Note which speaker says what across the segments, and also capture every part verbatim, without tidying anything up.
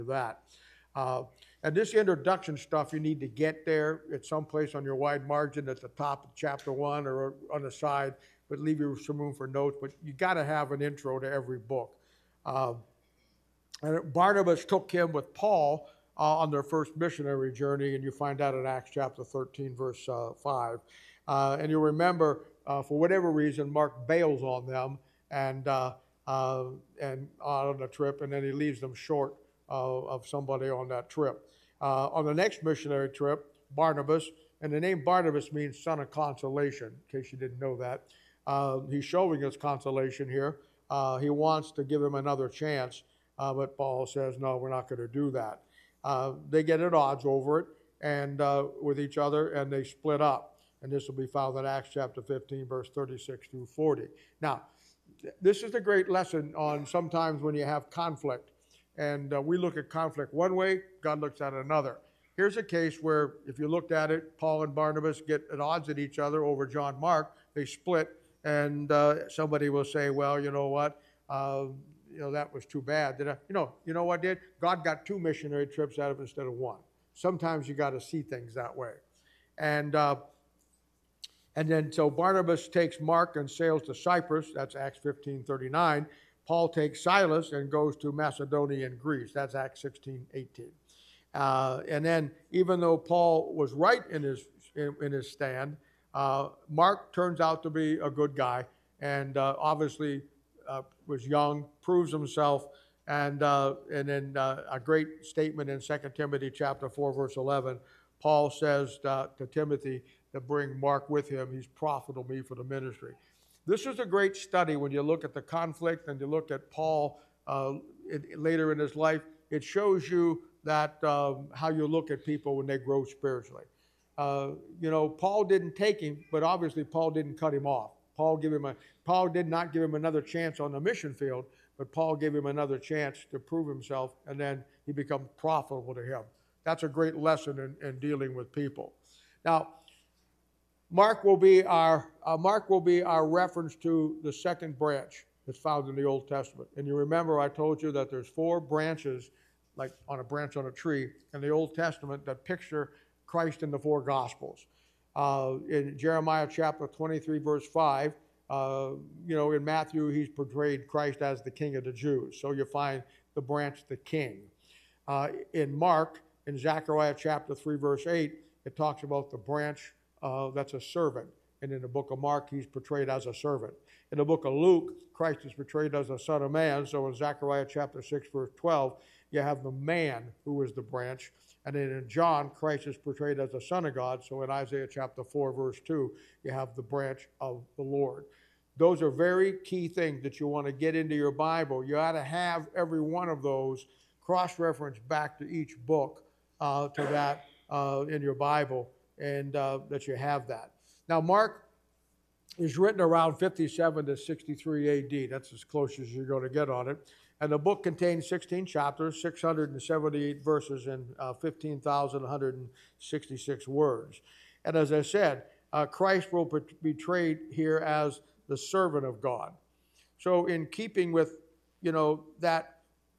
Speaker 1: that. Uh, and this introduction stuff, you need to get there at some place on your wide margin at the top of chapter one or on the side, but leave you some room for notes. But you got to have an intro to every book. Uh, and Barnabas took him with Paul uh, on their first missionary journey, and you find that in Acts chapter thirteen, verse uh, five. Uh, and you remember, uh, for whatever reason, Mark bails on them and uh, uh, and on the trip, and then he leaves them short uh, of somebody on that trip. Uh, on the next missionary trip, Barnabas, and the name Barnabas means son of consolation, in case you didn't know that. Uh, he's showing us consolation here. Uh, he wants to give him another chance, uh, but Paul says, no, we're not going to do that. Uh, they get at odds over it and uh, with each other, and they split up. And this will be found in Acts chapter fifteen, verse thirty-six through forty. Now, this is a great lesson on sometimes when you have conflict. And uh, we look at conflict one way, God looks at it another. Here's a case where, if you looked at it, Paul and Barnabas get at odds at each other over John Mark. They split, and uh, somebody will say, well, you know what, uh, you know, that was too bad. Did I? You know, you know what did? God got two missionary trips out of it instead of one. Sometimes you got to see things that way. And uh, and then so Barnabas takes Mark and sails to Cyprus. That's Acts fifteen thirty-nine. Paul takes Silas and goes to Macedonia and Greece. That's Acts sixteen eighteen. Uh, and then, even though Paul was right in his in, in his stand, uh, Mark turns out to be a good guy, and uh, obviously uh, was young, proves himself, and uh, and then uh, a great statement in Second Timothy chapter four, verse eleven. Paul says uh, to Timothy to bring Mark with him. He's profitable me for the ministry. This is a great study when you look at the conflict and you look at Paul uh, it, later in his life. It shows you that um, how you look at people when they grow spiritually. Uh, you know, Paul didn't take him, but obviously Paul didn't cut him off. Paul gave him a Paul did not give him another chance on the mission field, but Paul gave him another chance to prove himself, and then he became profitable to him. That's a great lesson in, in dealing with people. Now, Mark will be our uh, Mark will be our reference to the second branch that's found in the Old Testament. And you remember I told you that there's four branches, like on a branch on a tree, in the Old Testament that picture Christ in the four Gospels. Uh, in Jeremiah chapter twenty-three, verse five, uh, you know, in Matthew, he's portrayed Christ as the King of the Jews. So you find the branch, the King. Uh, in Mark, in Zechariah chapter three, verse eight, it talks about the branch uh, that's a servant. And in the book of Mark, he's portrayed as a servant. In the book of Luke, Christ is portrayed as a son of man. So in Zechariah chapter six, verse twelve, you have the man who is the branch. And then in John, Christ is portrayed as the Son of God. So in Isaiah chapter four, verse two, you have the branch of the Lord. Those are very key things that you want to get into your Bible. You ought to have every one of those cross-referenced back to each book uh, to that uh, in your Bible, and uh, that you have that. Now, Mark is written around fifty-seven to sixty-three A D. That's as close as you're going to get on it. And the book contains sixteen chapters, six hundred seventy-eight verses, and uh, fifteen thousand one hundred sixty-six words. And as I said, uh, Christ will be portrayed here as the servant of God. So in keeping with, you know, that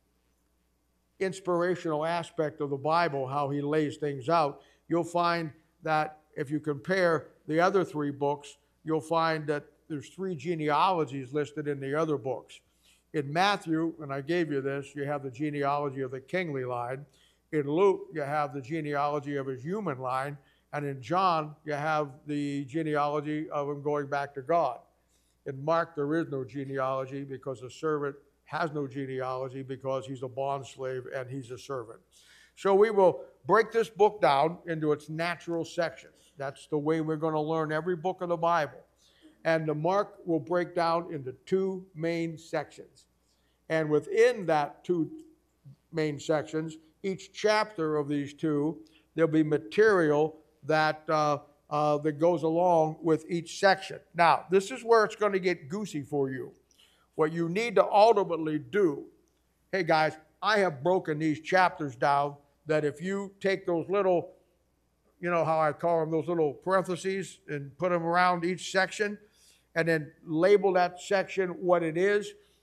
Speaker 1: inspirational aspect of the Bible, how he lays things out, you'll find that if you compare the other three books, you'll find that there's three genealogies listed in the other books. In Matthew, and I gave you this, you have the genealogy of the kingly line. In Luke, you have the genealogy of his human line. And in John, you have the genealogy of him going back to God. In Mark, there is no genealogy because the servant has no genealogy because he's a bondslave and he's a servant. So we will break this book down into its natural sections. That's the way we're going to learn every book of the Bible. And the Mark will break down into two main sections. And within that two main sections, each chapter of these two, there'll be material that uh, uh, that goes along with each section. Now, this is where it's going to get goosey for you. What you need to ultimately do, hey guys, I have broken these chapters down that if you take those little, you know how I call them, those little parentheses, and put them around each section, and then label that section what it is,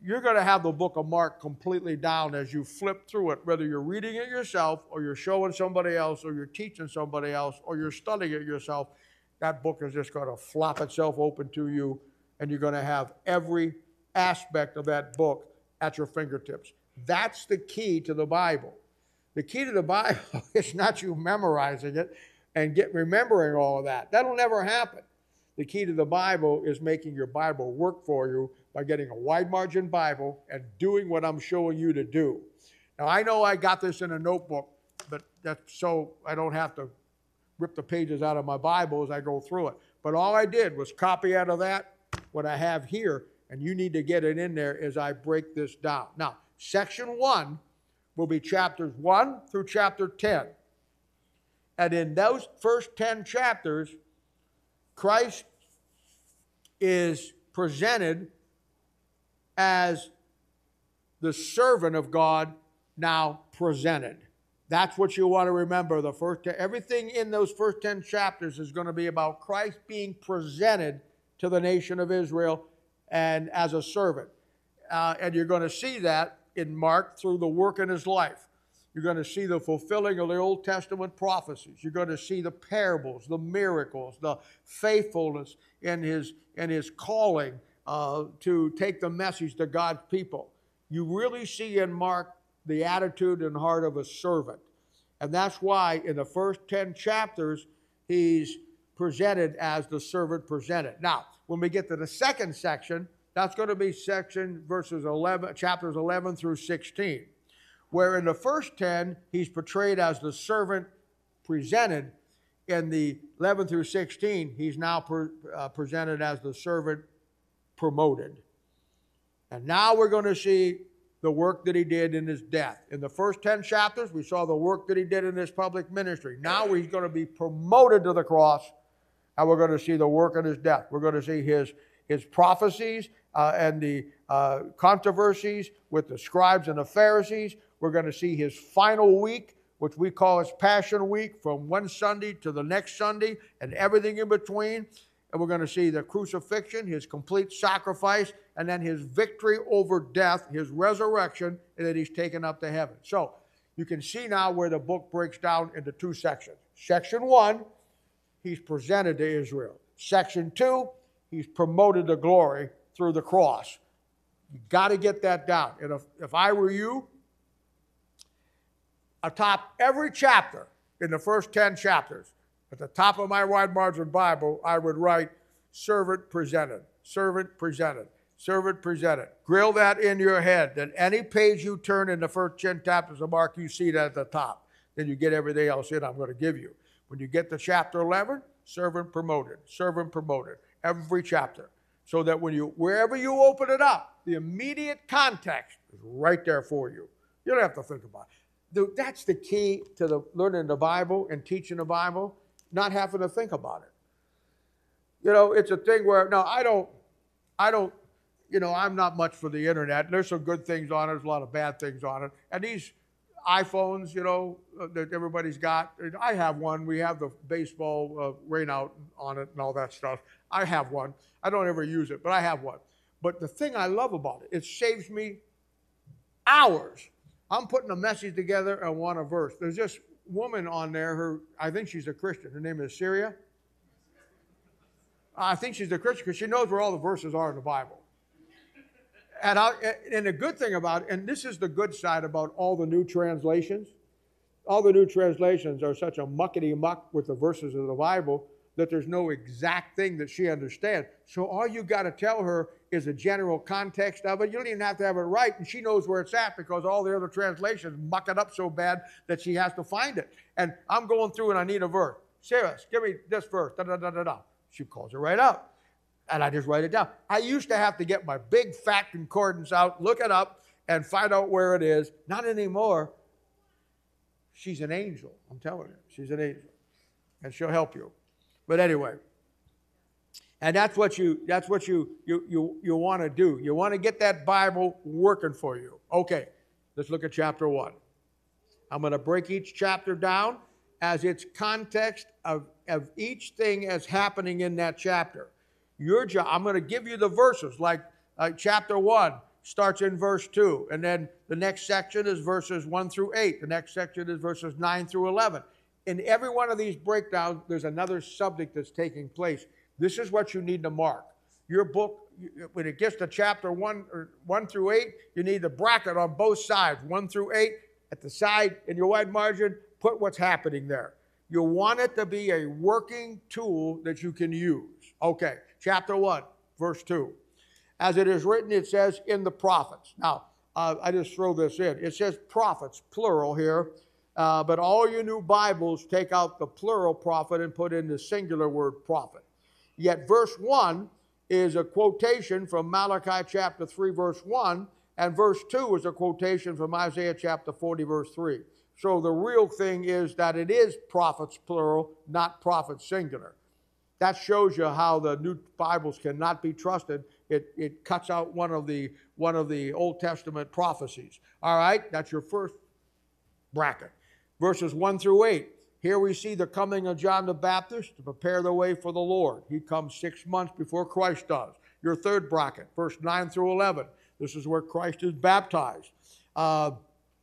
Speaker 1: you're going to have the book of Mark completely down as you flip through it, whether you're reading it yourself or you're showing somebody else or you're teaching somebody else or you're studying it yourself. That book is just going to flop itself open to you, and you're going to have every aspect of that book at your fingertips. That's the key to the Bible. The key to the Bible is not you memorizing it and get remembering all of that. That'll never happen. The key to the Bible is making your Bible work for you by getting a wide margin Bible and doing what I'm showing you to do. Now, I know I got this in a notebook, but that's so I don't have to rip the pages out of my Bible as I go through it. But all I did was copy out of that what I have here, and you need to get it in there as I break this down. Now, section one will be chapters one through chapter ten. And in those first ten chapters, Christ is presented as the servant of God now presented. That's what you want to remember. The first, everything in those first ten chapters is going to be about Christ being presented to the nation of Israel and as a servant. Uh, and you're going to see that in Mark through the work in his life. You're going to see the fulfilling of the Old Testament prophecies. You're going to see the parables, the miracles, the faithfulness in his, in his calling uh, to take the message to God's people. You really see in Mark the attitude and heart of a servant. And that's why in the first ten chapters, he's presented as the servant presented. Now, when we get to the second section, that's going to be section verses eleven, chapters eleven through sixteen. Where in the first ten, he's portrayed as the servant presented. In the eleven through sixteen, he's now pre, uh, presented as the servant promoted. And now we're going to see the work that he did in his death. In the first ten chapters, we saw the work that he did in his public ministry. Now he's going to be promoted to the cross, and we're going to see the work in his death. We're going to see his, his prophecies uh, and the uh, controversies with the scribes and the Pharisees. We're going to see his final week, which we call his Passion Week, from one Sunday to the next Sunday and everything in between. And we're going to see the crucifixion, his complete sacrifice, and then his victory over death, his resurrection, and that he's taken up to heaven. So you can see now where the book breaks down into two sections. Section one, he's presented to Israel. Section two, he's promoted to glory through the cross. You got to get that down. And if, if I were you, atop every chapter in the first ten chapters, at the top of my wide margin Bible, I would write, servant presented, servant presented, servant presented. Grill that in your head, that any page you turn in the first ten chapters of Mark, you see that at the top. Then you get everything else in I'm going to give you. When you get to chapter eleven, servant promoted, servant promoted, every chapter. So that when you, wherever you open it up, the immediate context is right there for you. You don't have to think about it. That's the key to the learning the Bible and teaching the Bible, not having to think about it. You know, it's a thing where, no, I don't, I don't, you know, I'm not much for the internet. There's some good things on it. There's a lot of bad things on it. And these iPhones, you know, that everybody's got, I have one. We have the baseball uh, rain out on it and all that stuff. I have one. I don't ever use it, but I have one. But the thing I love about it, it saves me hours. I'm putting a message together and want a verse. There's this woman on there, her, I think she's a Christian. Her name is Syria. I think she's a Christian because she knows where all the verses are in the Bible. And, I, and the good thing about, and this is the good side about all the new translations, all the new translations are such a muckety-muck with the verses of the Bible that there's no exact thing that she understands. So all you got to tell her is a general context of it. You don't even have to have it right, and she knows where it's at because all the other translations muck it up so bad that she has to find it. And I'm going through and I need a verse. Sarah, give me this verse. Da, da, da, da, da. She calls it right up, and I just write it down. I used to have to get my big fat concordance out, look it up, and find out where it is. Not anymore. She's an angel. I'm telling you, she's an angel, and she'll help you. But anyway, and that's what you that's what you you you, you want to do. You want to get that Bible working for you. Okay, let's look at chapter one. I'm going to break each chapter down as its context of, of each thing as happening in that chapter. Your job, I'm going to give you the verses, like uh, chapter one, starts in verse two. And then the next section is verses one through eight. The next section is verses nine through eleven. In every one of these breakdowns, there's another subject that's taking place. This is what you need to mark. Your book, when it gets to chapter one, or one through eight, you need the bracket on both sides, one through eight. At the side, in your wide margin, put what's happening there. You want it to be a working tool that you can use. Okay, chapter one, verse two. As it is written, it says, in the prophets. Now, uh, I just throw this in. It says prophets, plural here. Uh, but all your new Bibles take out the plural prophet and put in the singular word prophet. Yet verse one is a quotation from Malachi chapter three, verse one, and verse two is a quotation from Isaiah chapter forty, verse three. So the real thing is that it is prophets plural, not prophets singular. That shows you how the new Bibles cannot be trusted. It, it cuts out one of the one of the Old Testament prophecies. All right, that's your first bracket. Verses one through eight. Here we see the coming of John the Baptist to prepare the way for the Lord. He comes six months before Christ does. Your third bracket, verse nine through eleven. This is where Christ is baptized. Uh,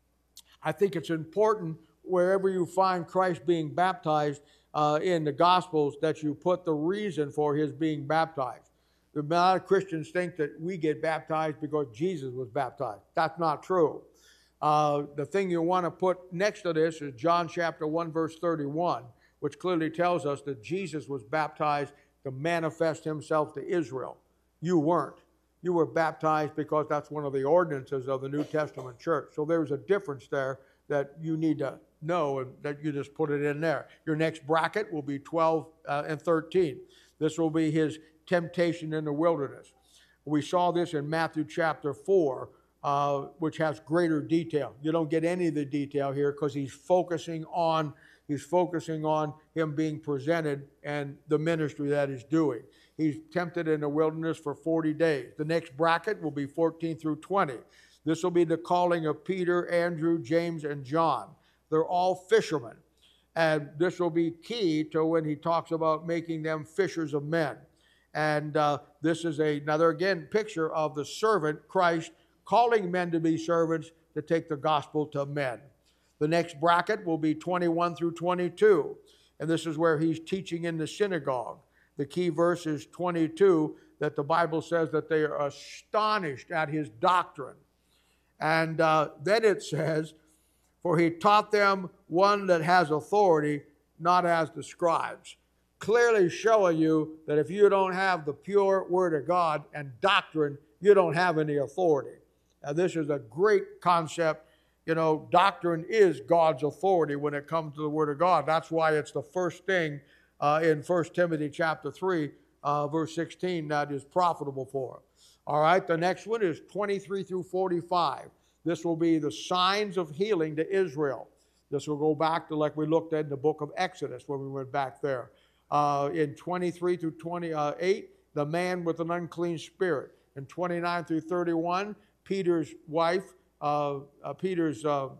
Speaker 1: I think it's important wherever you find Christ being baptized uh, in the Gospels that you put the reason for his being baptized. A lot of Christians think that we get baptized because Jesus was baptized. That's not true. Uh, the thing you want to put next to this is John chapter one, verse thirty-one, which clearly tells us that Jesus was baptized to manifest himself to Israel. You weren't. You were baptized because that's one of the ordinances of the New Testament church. So there's a difference there that you need to know, and that you just put it in there. Your next bracket will be twelve uh, and thirteen. This will be his temptation in the wilderness. We saw this in Matthew chapter four, uh, which has greater detail. You don't get any of the detail here because he's focusing on he's focusing on him being presented and the ministry that he's doing. He's tempted in the wilderness for forty days. The next bracket will be fourteen through twenty. This will be the calling of Peter, Andrew, James, and John. They're all fishermen. And this will be key to when he talks about making them fishers of men. And uh, this is a, another, again, picture of the servant, Christ, calling men to be servants to take the gospel to men. The next bracket will be twenty-one through twenty-two. And this is where he's teaching in the synagogue. The key verse is twenty-two, that the Bible says that they are astonished at his doctrine. And uh, then it says, for he taught them one that has authority, not as the scribes. Clearly showing you that if you don't have the pure word of God and doctrine, you don't have any authority. Now, this is a great concept. You know, doctrine is God's authority when it comes to the word of God. That's why it's the first thing uh, in First Timothy chapter three, uh, verse sixteen, that is profitable for us. All right, the next one is twenty-three through forty-five. This will be the signs of healing to Israel. This will go back to like we looked at in the book of Exodus when we went back there. Uh, in twenty-three through twenty-eight, the man with an unclean spirit. In twenty-nine through thirty-one, Peter's wife, uh, uh, Peter's uh,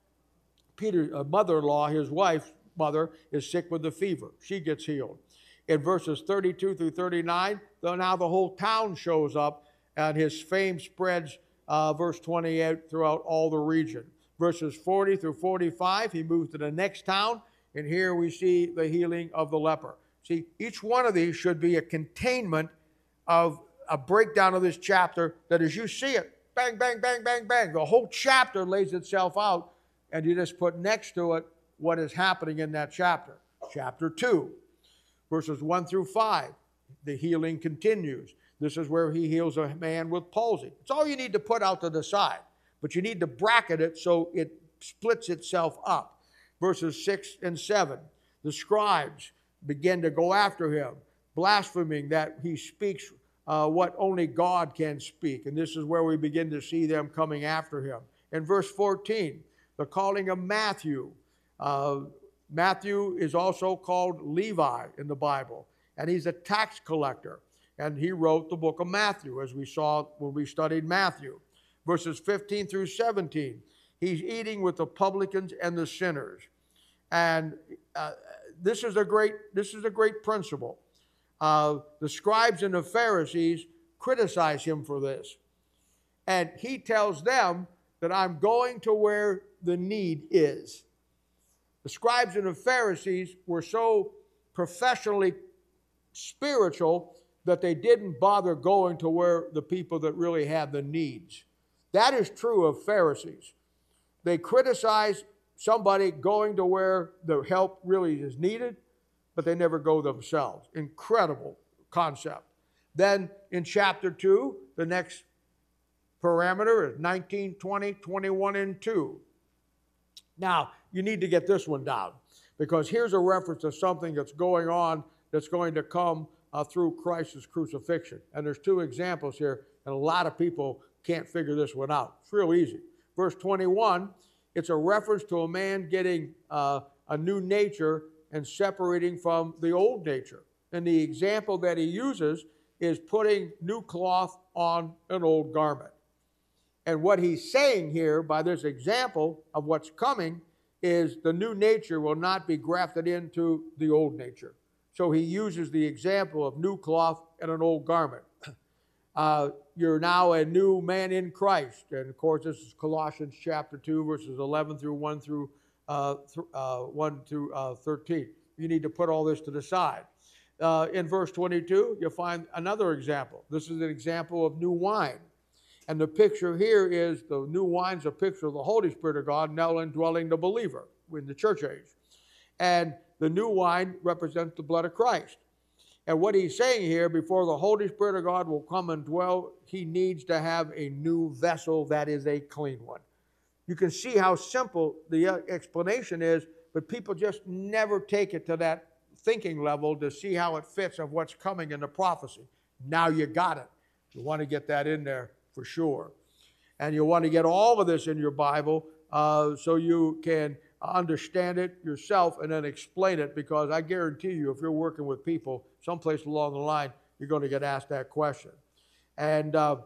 Speaker 1: Peter's uh, mother-in-law, his wife's mother, is sick with the fever. She gets healed. In verses thirty-two through thirty-nine, though now the whole town shows up, and his fame spreads, uh, verse twenty-eight, throughout all the region. Verses forty through forty-five, he moves to the next town, and here we see the healing of the leper. See, each one of these should be a containment of a breakdown of this chapter, that as you see it, bang, bang, bang, bang, bang, the whole chapter lays itself out, and you just put next to it what is happening in that chapter. Chapter two, verses one through five, the healing continues. This is where he heals a man with palsy. It's all you need to put out to the side, but you need to bracket it so it splits itself up. Verses six and seven, the scribes begin to go after him, blaspheming that he speaks uh, what only God can speak. And this is where we begin to see them coming after him. In verse fourteen, the calling of Matthew. Uh, Matthew is also called Levi in the Bible, and he's a tax collector. And he wrote the book of Matthew, as we saw when we studied Matthew. Verses fifteen through seventeen, he's eating with the publicans and the sinners. And uh, this is a great, this is a great principle. Uh, the scribes and the Pharisees criticize him for this. And he tells them that I'm going to where the need is. The scribes and the Pharisees were so professionally spiritual that they didn't bother going to where the people that really had the needs. That is true of Pharisees. They criticize somebody going to where the help really is needed, but they never go themselves. Incredible concept. Then in chapter two, the next parameter is nineteen, twenty, twenty-one, and two. Now, you need to get this one down, because here's a reference to something that's going on that's going to come uh, through Christ's crucifixion. And there's two examples here, and a lot of people can't figure this one out. It's real easy. Verse twenty-one, it's a reference to a man getting uh, a new nature and separating from the old nature. And the example that he uses is putting new cloth on an old garment. And what he's saying here by this example of what's coming is the new nature will not be grafted into the old nature. So he uses the example of new cloth and an old garment. Uh, you're now a new man in Christ. And of course, this is Colossians chapter two, verses eleven through one through uh, th- uh, one through uh, thirteen. You need to put all this to the side. Uh, in verse twenty-two, you'll find another example. This is an example of new wine. And the picture here is the new wine's a picture of the Holy Spirit of God now indwelling the believer in the church age. And the new wine represents the blood of Christ. And what he's saying here, before the Holy Spirit of God will come and dwell, he needs to have a new vessel that is a clean one. You can see how simple the explanation is, but people just never take it to that thinking level to see how it fits of what's coming in the prophecy. Now you got it. You want to get that in there for sure. And you want to get all of this in your Bible uh, so you can understand it yourself and then explain it, because I guarantee you, if you're working with people, someplace along the line, you're going to get asked that question. And uh,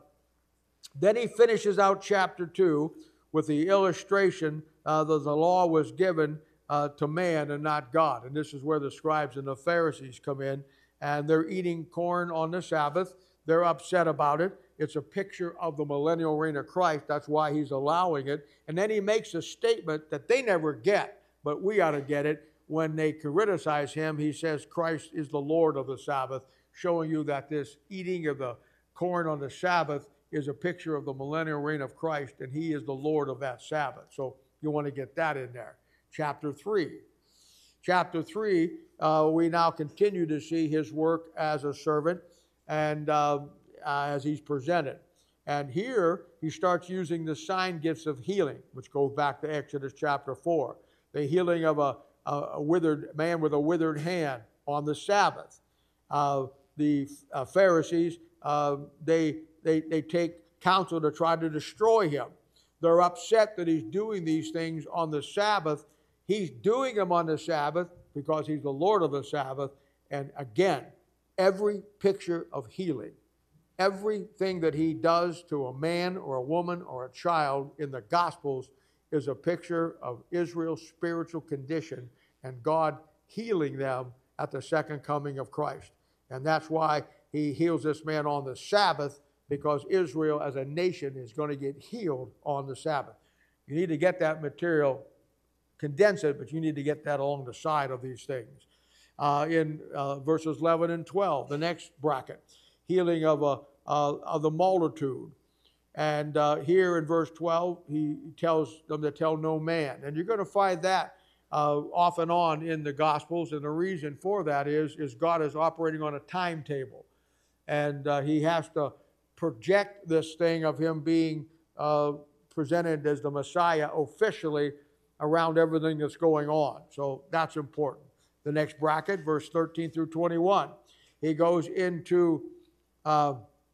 Speaker 1: then he finishes out chapter two with the illustration uh, that the law was given uh, to man and not God. And this is where the scribes and the Pharisees come in, and they're eating corn on the Sabbath. They're upset about it. It's a picture of the millennial reign of Christ. That's why he's allowing it. And then he makes a statement that they never get, but we ought to get it. When they criticize him, he says Christ is the Lord of the Sabbath, showing you that this eating of the corn on the Sabbath is a picture of the millennial reign of Christ, and he is the Lord of that Sabbath. So you want to get that in there. Chapter three. Chapter three, uh, we now continue to see his work as a servant and uh, uh, as he's presented. And here he starts using the sign gifts of healing, which goes back to Exodus chapter four. The healing of a, a, a withered man with a withered hand on the Sabbath. Uh, the uh, Pharisees, uh, they, they, they take counsel to try to destroy him. They're upset that he's doing these things on the Sabbath. He's doing them on the Sabbath because he's the Lord of the Sabbath. And again, every picture of healing, everything that he does to a man or a woman or a child in the Gospels is a picture of Israel's spiritual condition and God healing them at the second coming of Christ. And that's why he heals this man on the Sabbath, because Israel as a nation is going to get healed on the Sabbath. You need to get that material, condense it, but you need to get that along the side of these things. Uh, in uh, verses eleven and twelve, the next bracket, healing of, a, uh, of the multitude. And uh, here in verse twelve, he tells them to tell no man. And you're going to find that uh, off and on in the Gospels. And the reason for that is, is God is operating on a timetable. And uh, he has to project this thing of him being uh, presented as the Messiah officially around everything that's going on. So that's important. The next bracket, verse thirteen through twenty-one, he goes into uh,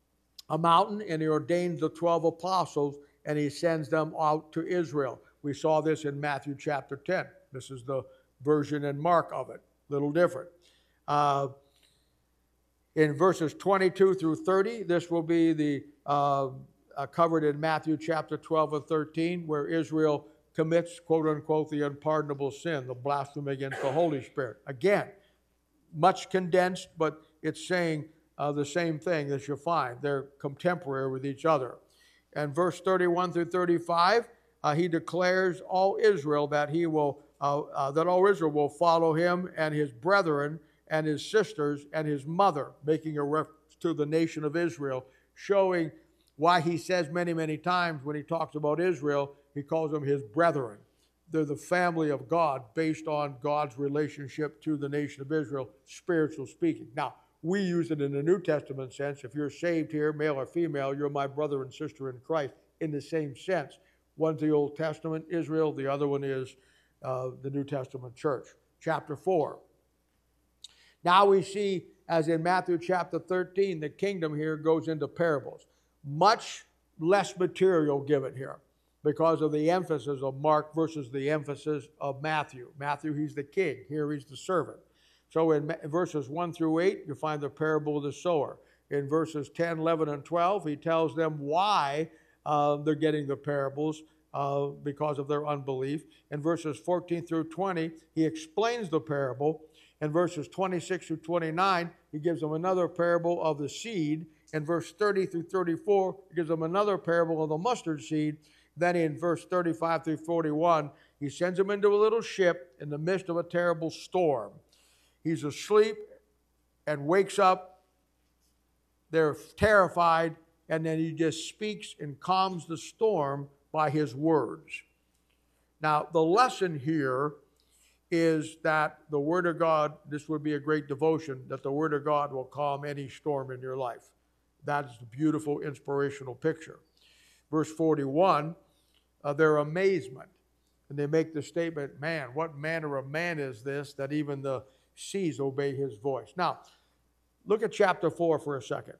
Speaker 1: a mountain and he ordains the twelve apostles and he sends them out to Israel. We saw this in Matthew chapter ten. This is the version in Mark of it, a little different. Uh, in verses twenty-two through thirty, this will be the uh, uh, covered in Matthew chapter twelve and thirteen, where Israel commits, quote unquote, the unpardonable sin, the blasphemy against the Holy Spirit. Again, much condensed, but it's saying uh, the same thing that you'll find. They're contemporary with each other. And verse thirty-one through thirty-five, uh, he declares all Israel that he will, uh, uh, that all Israel will follow him and his brethren and his sisters and his mother, making a reference to the nation of Israel, showing why he says many, many times when he talks about Israel, he calls them his brethren. They're the family of God based on God's relationship to the nation of Israel, spiritual speaking. Now, we use it in the New Testament sense. If you're saved here, male or female, you're my brother and sister in Christ in the same sense. One's the Old Testament, Israel. The other one is uh, the New Testament church. Chapter four. Now we see, as in Matthew chapter thirteen, the kingdom here goes into parables. Much less material given here because of the emphasis of Mark versus the emphasis of Matthew. Matthew, he's the king. Here he's the servant. So in verses one through eight, you find the parable of the sower. In verses ten, eleven, and twelve, he tells them why uh, they're getting the parables uh, because of their unbelief. In verses fourteen through twenty, he explains the parable. In verses twenty-six through twenty-nine, he gives them another parable of the seed. In verse thirty through thirty-four, he gives them another parable of the mustard seed. Then in verse thirty-five through forty-one, he sends them into a little ship in the midst of a terrible storm. He's asleep and wakes up. They're terrified, and then he just speaks and calms the storm by his words. Now, the lesson here is that the Word of God, this would be a great devotion, that the Word of God will calm any storm in your life. That is the beautiful, inspirational picture. Verse forty-one, uh, their amazement. And they make the statement, man, what manner of man is this that even the seas obey his voice? Now, look at chapter four for a second.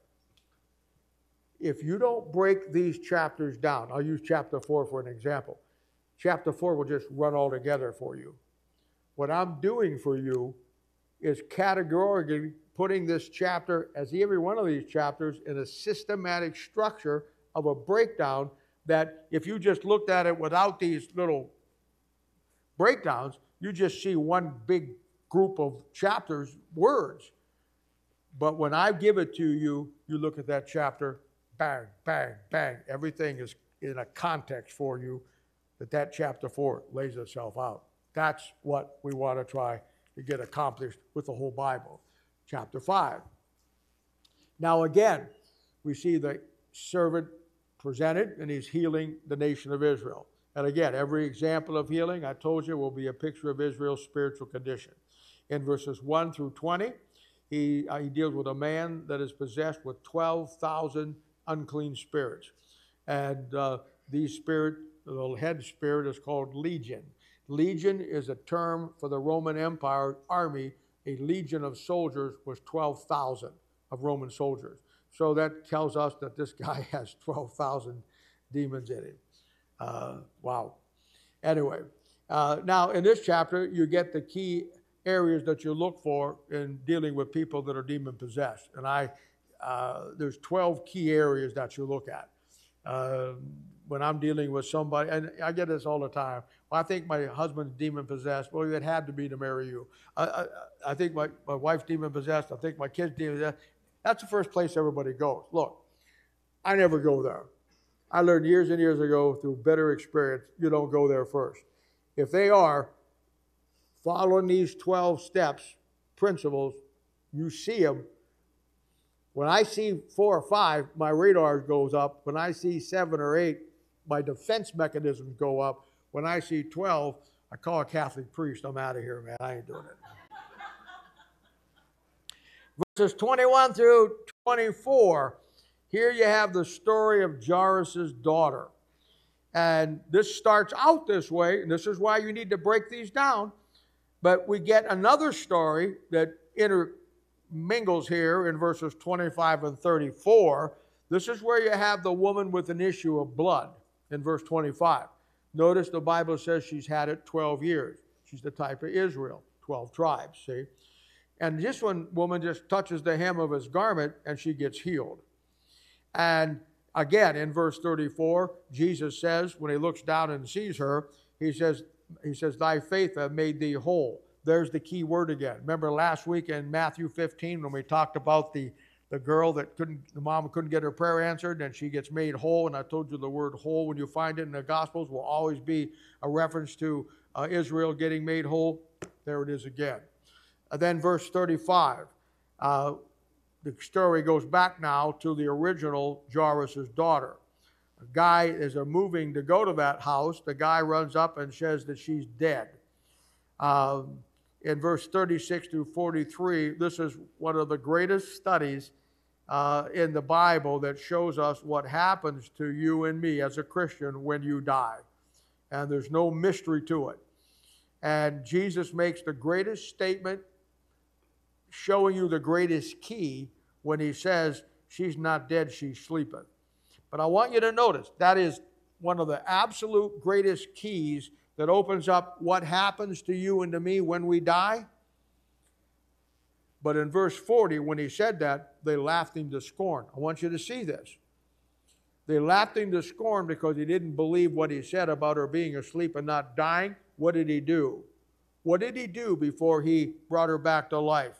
Speaker 1: If you don't break these chapters down, I'll use chapter four for an example. Chapter four will just run all together for you. What I'm doing for you is categorically putting this chapter, as every one of these chapters, in a systematic structure of a breakdown that if you just looked at it without these little breakdowns, you just see one big group of chapters, words. But when I give it to you, you look at that chapter, bang, bang, bang. Everything is in a context for you that that chapter four lays itself out. That's what we want to try to get accomplished with the whole Bible. Chapter five. Now again, we see the servant presented, and he's healing the nation of Israel. And again, every example of healing, I told you, will be a picture of Israel's spiritual condition. In verses one through twenty, he, uh, he deals with a man that is possessed with twelve thousand unclean spirits. And uh, these spirit, the head spirit is called Legion. Legion is a term for the Roman Empire army. A legion of soldiers was twelve thousand of Roman soldiers. So that tells us that this guy has twelve thousand demons in him. Uh, wow. Anyway, uh, now in this chapter, you get the key areas that you look for in dealing with people that are demon possessed. And I, uh, there's twelve key areas that you look at. Uh, when I'm dealing with somebody, and I get this all the time. Well, I think my husband's demon possessed. Well, it had to be to marry you. I, I, I think my, my wife's demon possessed. I think my kid's demon possessed. That's the first place everybody goes. Look, I never go there. I learned years and years ago through bitter experience, you don't go there first. If they are following these twelve steps, principles, you see them. When I see four or five, my radar goes up. When I see seven or eight, my defense mechanisms go up. When I see twelve, I call a Catholic priest. I'm out of here, man. I ain't doing it. Verses twenty-one through twenty-four, here you have the story of Jairus' daughter. And this starts out this way, and this is why you need to break these down. But we get another story that intermingles here in verses twenty-five and thirty-four. This is where you have the woman with an issue of blood in verse twenty-five. Notice the Bible says she's had it twelve years. She's the type of Israel, twelve tribes, see? And this one woman just touches the hem of his garment and she gets healed. And again, in verse thirty-four, Jesus says, when he looks down and sees her, he says, he says, thy faith hath made thee whole. There's the key word again. Remember last week in Matthew fifteen when we talked about the The girl that couldn't, the mom couldn't get her prayer answered, and she gets made whole. And I told you the word whole, when you find it in the Gospels, will always be a reference to uh, Israel getting made whole. There it is again. And then verse thirty-five. Uh, the story goes back now to the original Jairus' daughter. A guy, as they're moving to go to that house, the guy runs up and says that she's dead. Um, in verse thirty-six through forty-three, this is one of the greatest studies uh, in the Bible that shows us what happens to you and me as a Christian when you die. And there's no mystery to it. And Jesus makes the greatest statement, showing you the greatest key when he says, she's not dead, she's sleeping. But I want you to notice, that is one of the absolute greatest keys that opens up what happens to you and to me when we die. But in verse forty, when he said that, they laughed him to scorn. I want you to see this. They laughed him to scorn because he didn't believe what he said about her being asleep and not dying. What did he do? What did he do before he brought her back to life?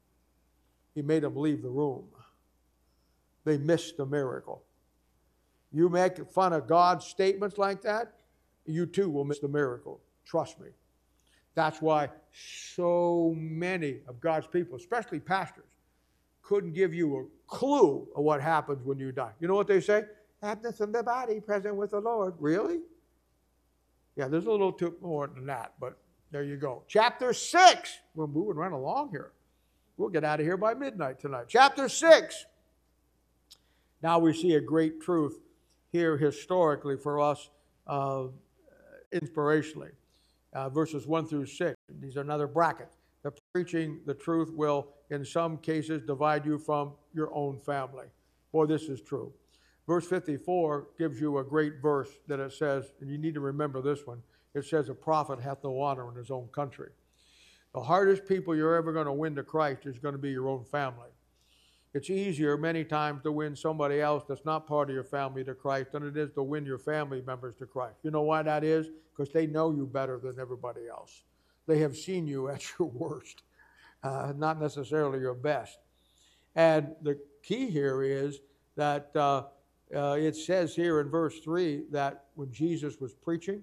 Speaker 1: He made them leave the room. They missed the miracle. You make fun of God's statements like that, you too will miss the miracle. Trust me. That's why so many of God's people, especially pastors, couldn't give you a clue of what happens when you die. You know what they say? Absence of the body, present with the Lord. Really? Yeah, there's a little too more than that, but there you go. Chapter six. We're moving right along here. We'll get out of here by midnight tonight. Chapter six. Now we see a great truth here historically for us, uh, inspirationally. Uh, verses one through six. These are another bracket. The preaching the truth will, in some cases, divide you from your own family. Boy, this is true. Verse fifty-four gives you a great verse that it says, and you need to remember this one. It says, a prophet hath no honor in his own country. The hardest people you're ever going to win to Christ is going to be your own family. It's easier many times to win somebody else that's not part of your family to Christ than it is to win your family members to Christ. You know why that is? Because they know you better than everybody else. They have seen you at your worst, uh, not necessarily your best. And the key here is that uh, uh, it says here in verse three that when Jesus was preaching,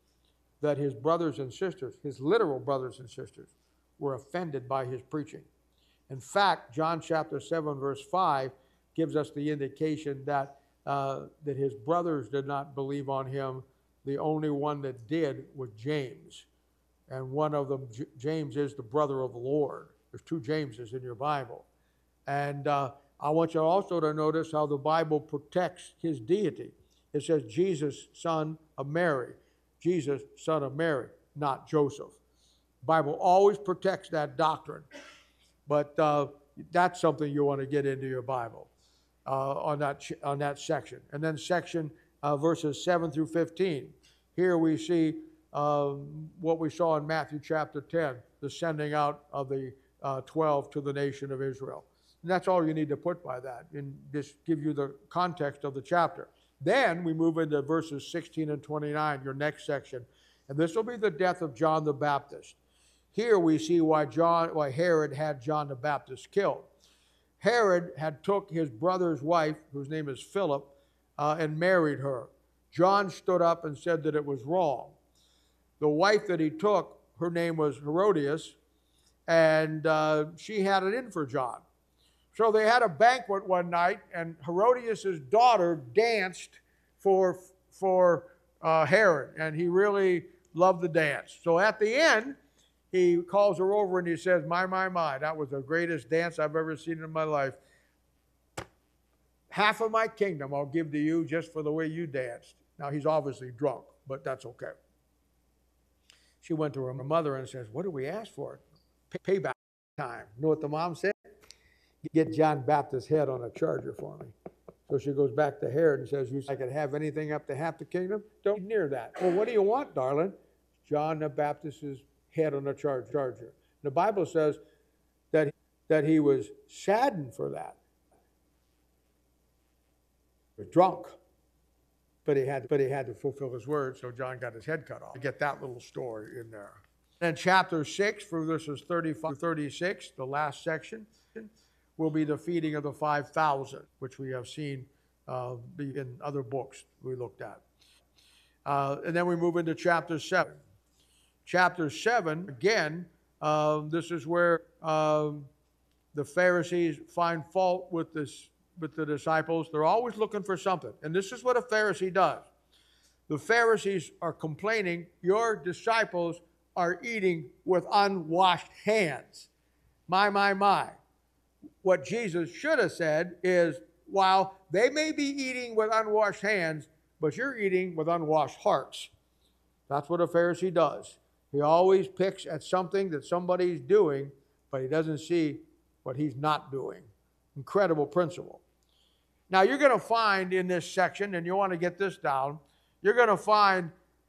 Speaker 1: that his brothers and sisters, his literal brothers and sisters, were offended by his preaching. In fact, John chapter seven, verse five, gives us the indication that, uh, that his brothers did not believe on him. The only one that did was James. And one of them, J- James, is the brother of the Lord. There's two Jameses in your Bible. And uh, I want you also to notice how the Bible protects his deity. It says, Jesus, son of Mary. Jesus, son of Mary, not Joseph. The Bible always protects that doctrine. But uh, that's something you want to get into your Bible uh, on that on that section. And then section uh, verses seven through fifteen. Here we see um, what we saw in Matthew chapter ten, the sending out of the uh, twelve to the nation of Israel. And that's all you need to put by that, and just give you the context of the chapter. Then we move into verses sixteen and twenty-nine, your next section. And this will be the death of John the Baptist. Here we see why John, why Herod had John the Baptist killed. Herod had took his brother's wife, whose name is Philip, uh, and married her. John stood up and said that it was wrong. The wife that he took, her name was Herodias, and uh, she had it in for John. So they had a banquet one night, and Herodias' daughter danced for, for uh, Herod, and he really loved the dance. So at the end, he calls her over and he says, my, my, my, that was the greatest dance I've ever seen in my life. Half of my kingdom I'll give to you just for the way you danced. Now, he's obviously drunk, but that's okay. She went to her mother and says, what did we ask for? Payback time. You know what the mom said? Get John Baptist's head on a charger for me. So she goes back to Herod and says, you I could have anything up to half the kingdom? Don't near that. Well, what do you want, darling? John the Baptist's head on a charger. The Bible says that, that he was saddened for that. He was drunk, but he had, but he had to fulfill his word, so John got his head cut off. Get that little story in there. Then chapter six, for verses thirty-five to thirty-six, the last section, will be the feeding of the five thousand, which we have seen uh, in other books we looked at. Uh, and then we move into chapter seven. Chapter seven, again, uh, this is where um, the Pharisees find fault with this, with the disciples. They're always looking for something. And this is what a Pharisee does. The Pharisees are complaining, your disciples are eating with unwashed hands. My, my, my. What Jesus should have said is, while they may be eating with unwashed hands, but you're eating with unwashed hearts. That's what a Pharisee does. He always picks at something that somebody's doing, but he doesn't see what he's not doing. Incredible principle. Now you're going to find in this section, and you want to get this down, you're going to find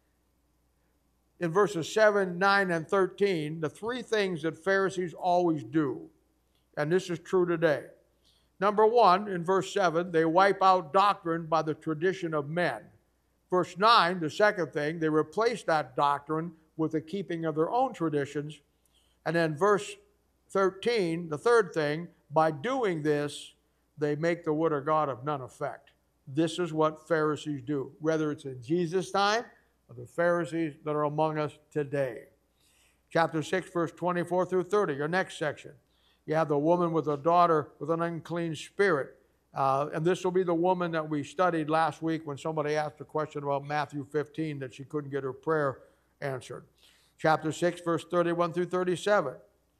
Speaker 1: in verses seven, nine, and thirteen, the three things that Pharisees always do. And this is true today. Number one, in verse seven, they wipe out doctrine by the tradition of men. Verse nine, the second thing, they replace that doctrine with the keeping of their own traditions. And then verse thirteen, the third thing, by doing this, they make the word of God of none effect. This is what Pharisees do, whether it's in Jesus' time or the Pharisees that are among us today. Chapter six, verse twenty-four through thirty, your next section. You have the woman with a daughter with an unclean spirit. Uh, and this will be the woman that we studied last week when somebody asked a question about Matthew fifteen that she couldn't get her prayer answered. Chapter six, verse thirty-one through thirty-seven.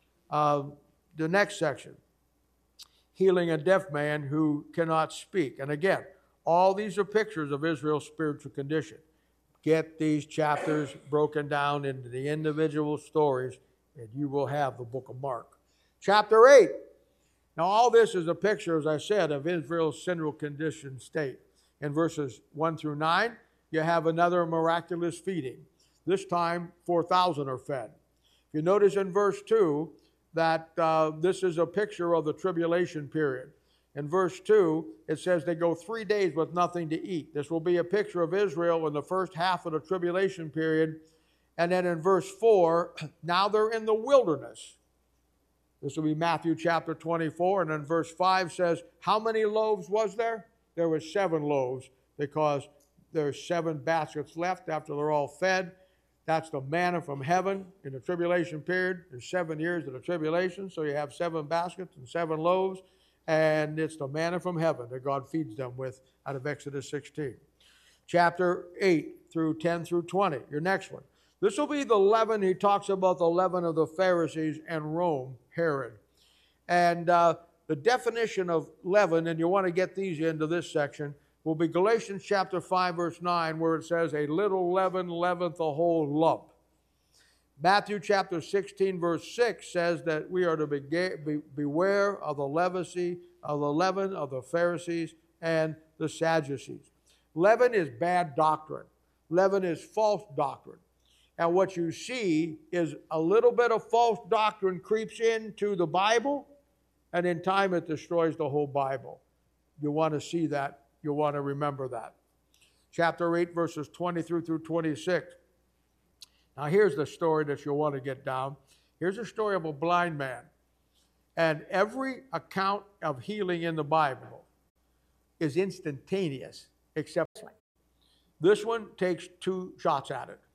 Speaker 1: Uh, the next section. Healing a deaf man who cannot speak. And again, all these are pictures of Israel's spiritual condition. Get these chapters broken down into the individual stories, and you will have the book of Mark. Chapter eight. Now all this is a picture, as I said, of Israel's sinful condition state. In verses one through nine, you have another miraculous feeding. This time, four thousand are fed. You notice in verse two that uh, this is a picture of the tribulation period. In verse two, it says they go three days with nothing to eat. This will be a picture of Israel in the first half of the tribulation period. And then in verse four, now they're in the wilderness. This will be Matthew chapter twenty-four. And then verse five says, how many loaves was there? There were seven loaves, because there's seven baskets left after they're all fed. That's the manna from heaven in the tribulation period. There's seven years of the tribulation, so you have seven baskets and seven loaves. And it's the manna from heaven that God feeds them with out of Exodus sixteen. Chapter eight through ten through twenty, your next one. This will be the leaven. He talks about the leaven of the Pharisees and Rome, Herod. And uh, the definition of leaven, and you want to get these into this section, will be Galatians chapter five, verse nine, where it says, a little leaven leaveneth the whole lump. Matthew chapter sixteen, verse six says that we are to be, be, beware of the levacy, of the leaven of the Pharisees and the Sadducees. Leaven is bad doctrine. Leaven is false doctrine. And what you see is a little bit of false doctrine creeps into the Bible, and in time it destroys the whole Bible. You want to see that. You want to remember that. Chapter eight, verses twenty-three through twenty-six. Now here's the story that you'll want to get down. Here's a story of a blind man. And every account of healing in the Bible is instantaneous, except this one takes two shots at it.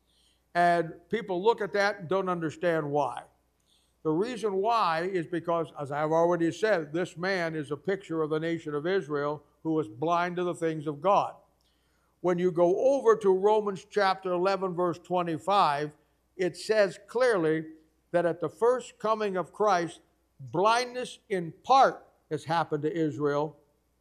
Speaker 1: And people look at that and don't understand why. The reason why is because, as I've already said, this man is a picture of the nation of Israel who was blind to the things of God. When you go over to Romans chapter eleven, verse twenty-five, it says clearly that at the first coming of Christ, blindness in part has happened to Israel.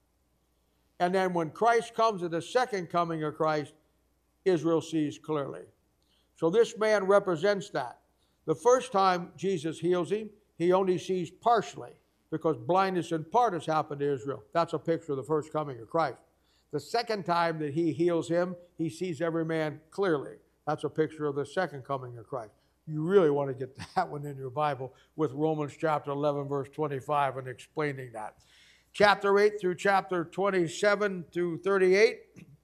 Speaker 1: And then when Christ comes at the second coming of Christ, Israel sees clearly. So this man represents that. The first time Jesus heals him, he only sees partially, because blindness in part has happened to Israel. That's a picture of the first coming of Christ. The second time that he heals him, he sees every man clearly. That's a picture of the second coming of Christ. You really want to get that one in your Bible with Romans chapter eleven, verse twenty-five, and explaining that. Chapter eight through chapter twenty-seven through thirty-eight.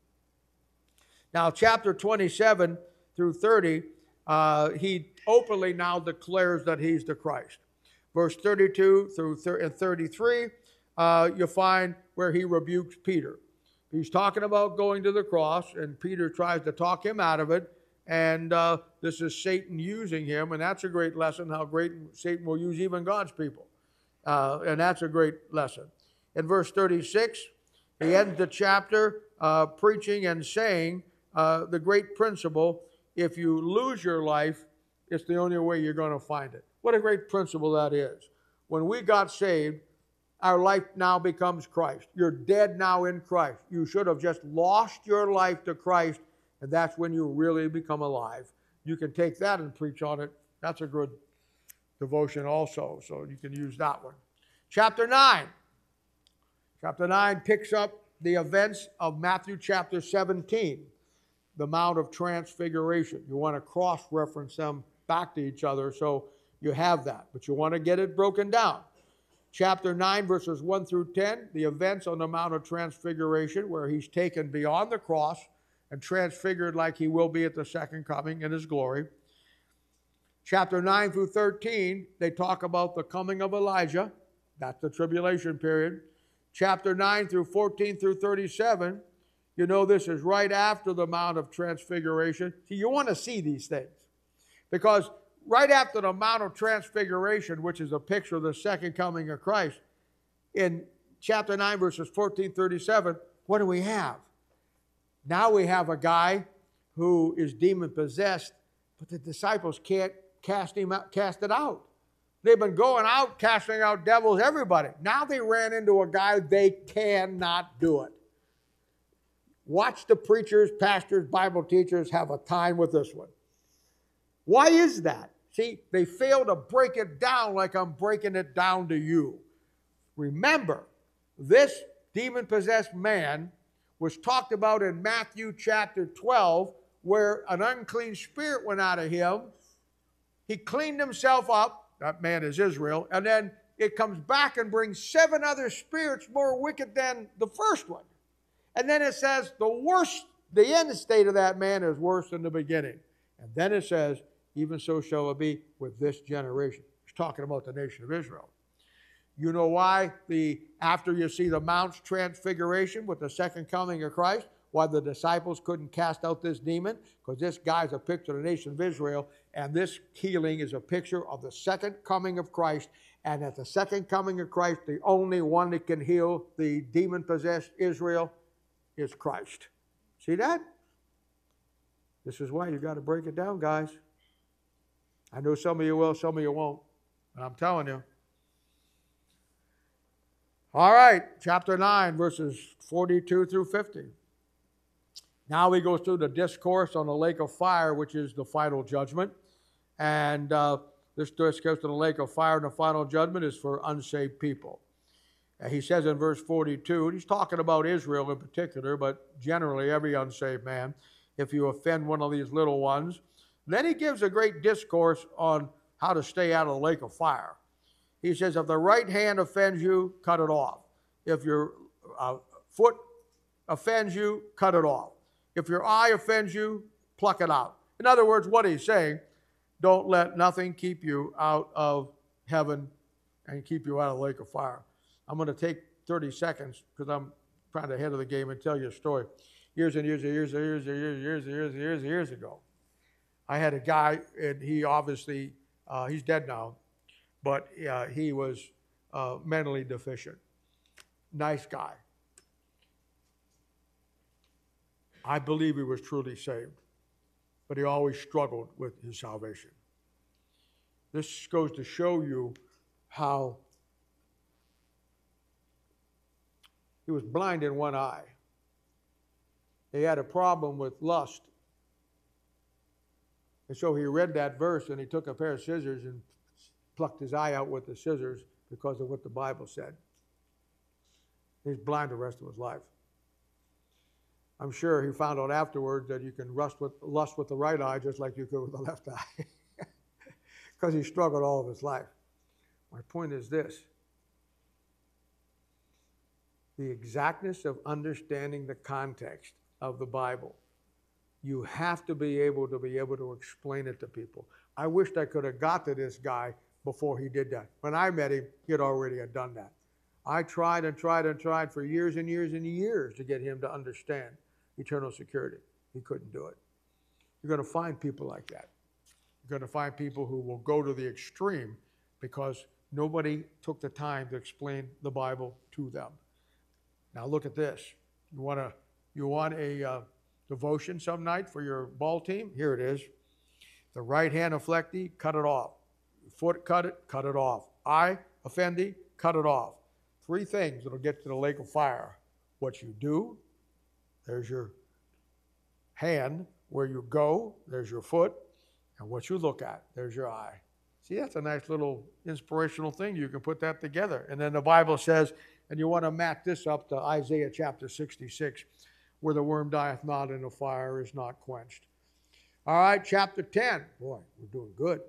Speaker 1: Now, chapter twenty-seven through thirty, uh, he openly now declares that he's the Christ. Verse thirty-two through thirty-three, uh, you find where he rebukes Peter. He's talking about going to the cross, and Peter tries to talk him out of it. And uh, this is Satan using him, and that's a great lesson, how great Satan will use even God's people. Uh, and that's a great lesson. In verse thirty-six, he ends the chapter uh, preaching and saying uh, the great principle, if you lose your life, it's the only way you're going to find it. What a great principle that is. When we got saved, our life now becomes Christ. You're dead now in Christ. You should have just lost your life to Christ, and that's when you really become alive. You can take that and preach on it. That's a good devotion also, so you can use that one. Chapter nine. Chapter nine picks up the events of Matthew chapter seventeen, the Mount of Transfiguration. You want to cross-reference them back to each other, so you have that, but you want to get it broken down. Chapter nine, verses one through ten, the events on the Mount of Transfiguration, where he's taken beyond the cross and transfigured like he will be at the second coming in his glory. Chapter nine through thirteen, they talk about the coming of Elijah. That's the tribulation period. Chapter nine through fourteen through thirty-seven, you know this is right after the Mount of Transfiguration. See, you want to see these things, because right after the Mount of Transfiguration, which is a picture of the second coming of Christ, in chapter nine, verses fourteen through thirty-seven, what do we have? Now we have a guy who is demon-possessed, but the disciples can't cast him out, cast it out. They've been going out, casting out devils, everybody. Now they ran into a guy, they cannot do it. Watch the preachers, pastors, Bible teachers have a time with this one. Why is that? See, they fail to break it down like I'm breaking it down to you. Remember, this demon-possessed man was talked about in Matthew chapter twelve, where an unclean spirit went out of him. He cleaned himself up. That man is Israel. And then it comes back and brings seven other spirits more wicked than the first one. And then it says the worst, the end state of that man is worse than the beginning. And then it says, even so shall it be with this generation. He's talking about the nation of Israel. You know why the after you see the Mount's Transfiguration with the second coming of Christ, why the disciples couldn't cast out this demon? Because this guy's a picture of the nation of Israel, and this healing is a picture of the second coming of Christ. And at the second coming of Christ, the only one that can heal the demon-possessed Israel is Christ. See that? This is why you got to break it down, guys. I know some of you will, some of you won't. But I'm telling you. All right, chapter nine, verses forty-two through fifty. Now he goes through the discourse on the lake of fire, which is the final judgment. And uh, this discourse on the lake of fire and the final judgment is for unsaved people. And he says in verse forty-two, and he's talking about Israel in particular, but generally every unsaved man, if you offend one of these little ones. Then he gives a great discourse on how to stay out of the lake of fire. He says, if the right hand offends you, cut it off. If your uh, foot offends you, cut it off. If your eye offends you, pluck it out. In other words, what he's saying, don't let nothing keep you out of heaven and keep you out of the lake of fire. I'm going to take thirty seconds because I'm trying to head of the game and tell you a story. Years and years and years and years and years and years and years and years and years ago, I had a guy, and he obviously, uh, he's dead now, but uh, he was uh, mentally deficient. Nice guy. I believe he was truly saved, but he always struggled with his salvation. This goes to show you how he was blind in one eye. He had a problem with lust. And so he read that verse and he took a pair of scissors and plucked his eye out with the scissors because of what the Bible said. He's blind the rest of his life. I'm sure he found out afterwards that you can lust with, lust with the right eye just like you could with the left eye. Because he struggled all of his life. My point is this. The exactness of understanding the context of the Bible. You have to be able to be able to explain it to people. I wished I could have got to this guy before he did that. When I met him, he had already had done that. I tried and tried and tried for years and years and years to get him to understand eternal security. He couldn't do it. You're going to find people like that. You're going to find people who will go to the extreme because nobody took the time to explain the Bible to them. Now look at this. You want to, you want a uh, devotion some night for your ball team? Here it is. The right hand offend thee, cut it off. Foot cut it, cut it off. Eye offend thee, cut it off. Three things that'll get to the lake of fire. What you do, there's your hand. Where you go, there's your foot. And what you look at, there's your eye. See, that's a nice little inspirational thing. You can put that together. And then the Bible says, and you want to match this up to Isaiah chapter sixty-six, where the worm dieth not and the fire is not quenched. All right, chapter ten. Boy, we're doing good.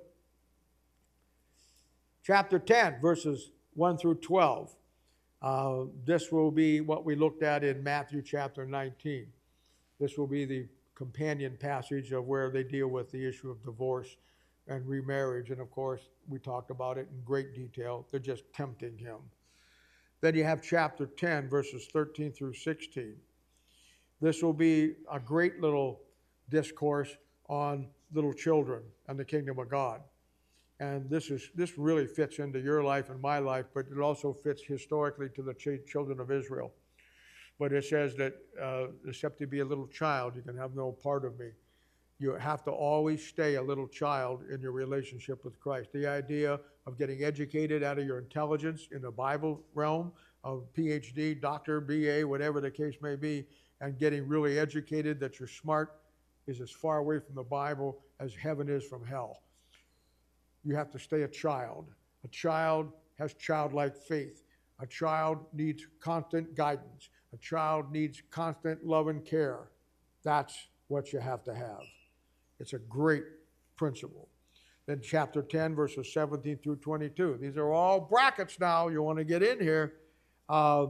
Speaker 1: Chapter ten, verses one through twelve. Uh, this will be what we looked at in Matthew chapter nineteen. This will be the companion passage of where they deal with the issue of divorce and remarriage. And of course, we talked about it in great detail. They're just tempting him. Then you have chapter ten, verses thirteen through sixteen. This will be a great little discourse on little children and the kingdom of God. And this is this really fits into your life and my life, but it also fits historically to the ch- children of Israel. But it says that uh, except to be a little child, you can have no part of me. You have to always stay a little child in your relationship with Christ. The idea of getting educated out of your intelligence in the Bible realm, of P H D, doctor, B A, whatever the case may be, and getting really educated that you're smart is as far away from the Bible as heaven is from hell. You have to stay a child. A child has childlike faith. A child needs constant guidance. A child needs constant love and care. That's what you have to have. It's a great principle. Then chapter ten, verses seventeen through twenty-two. These are all brackets now. You want to get in here. Uh,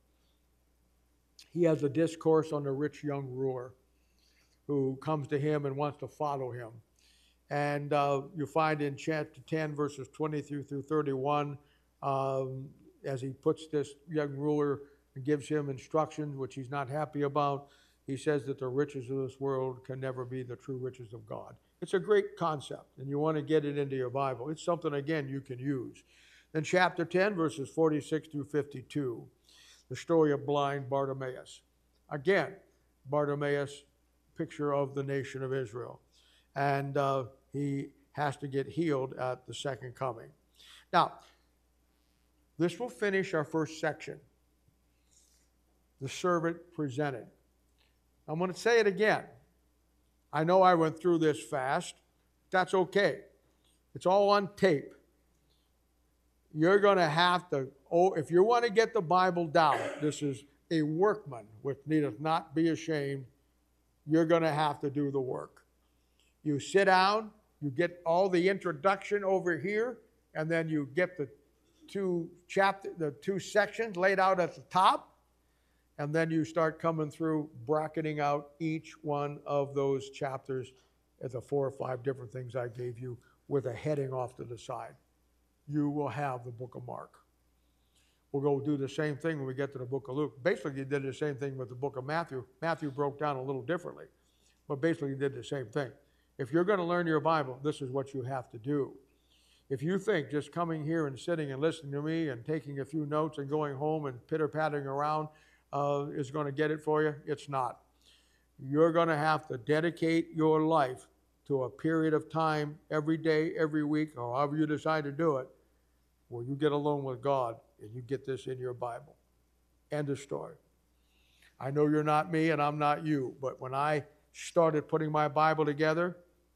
Speaker 1: he has a discourse on the rich young ruler who comes to him and wants to follow him. And uh, you find in chapter ten, verses twenty-three through thirty-one, um, as he puts this young ruler and gives him instructions, which he's not happy about, he says that the riches of this world can never be the true riches of God. It's a great concept, and you want to get it into your Bible. It's something, again, you can use. Then chapter ten, verses forty-six through fifty-two, the story of blind Bartimaeus. Again, Bartimaeus, picture of the nation of Israel. And uh, he has to get healed at the second coming. Now, this will finish our first section. The servant presented. I'm going to say it again. I know I went through this fast. That's okay. It's all on tape. You're going to have to, oh, if you want to get the Bible down, this is a workman which needeth not be ashamed. You're going to have to do the work. You sit down, you get all the introduction over here, and then you get the two chapter, the two sections laid out at the top, and then you start coming through bracketing out each one of those chapters at the four or five different things I gave you with a heading off to the side. You will have the book of Mark. We'll go do the same thing when we get to the book of Luke. Basically, he did the same thing with the book of Matthew. Matthew broke down a little differently, but basically he did the same thing. If you're going to learn your Bible, this is what you have to do. If you think just coming here and sitting and listening to me and taking a few notes and going home and pitter-pattering around uh, is going to get it for you, it's not. You're going to have to dedicate your life to a period of time every day, every week, or however you decide to do it, where you get alone with God and you get this in your Bible. End of story. I know you're not me and I'm not you, but when I started putting my Bible together,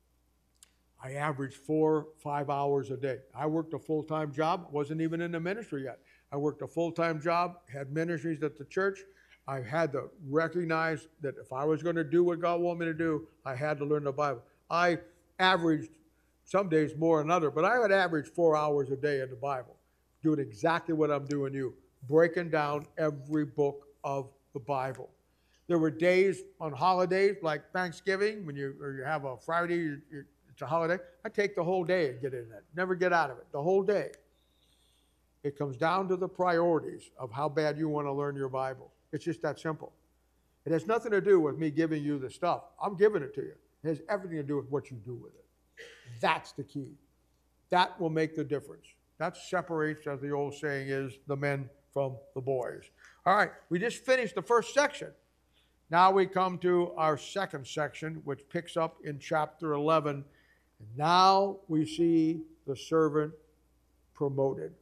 Speaker 1: I averaged four, five hours a day. I worked a full-time job, wasn't even in the ministry yet. I worked a full-time job, had ministries at the church. I had to recognize that if I was going to do what God wanted me to do, I had to learn the Bible. I averaged, some days more than others, but I would average four hours a day in the Bible, doing exactly what I'm doing you, breaking down every book of the Bible. There were days on holidays like Thanksgiving, when you, or you have a Friday, you, you It's a holiday. I take the whole day and get in it. Never get out of it. The whole day. It comes down to the priorities of how bad you want to learn your Bible. It's just that simple. It has nothing to do with me giving you the stuff. I'm giving it to you. It has everything to do with what you do with it. That's the key. That will make the difference. That separates, as the old saying is, the men from the boys. All right, we just finished the first section. Now we come to our second section, which picks up in chapter eleven. And now we see the servant promoted.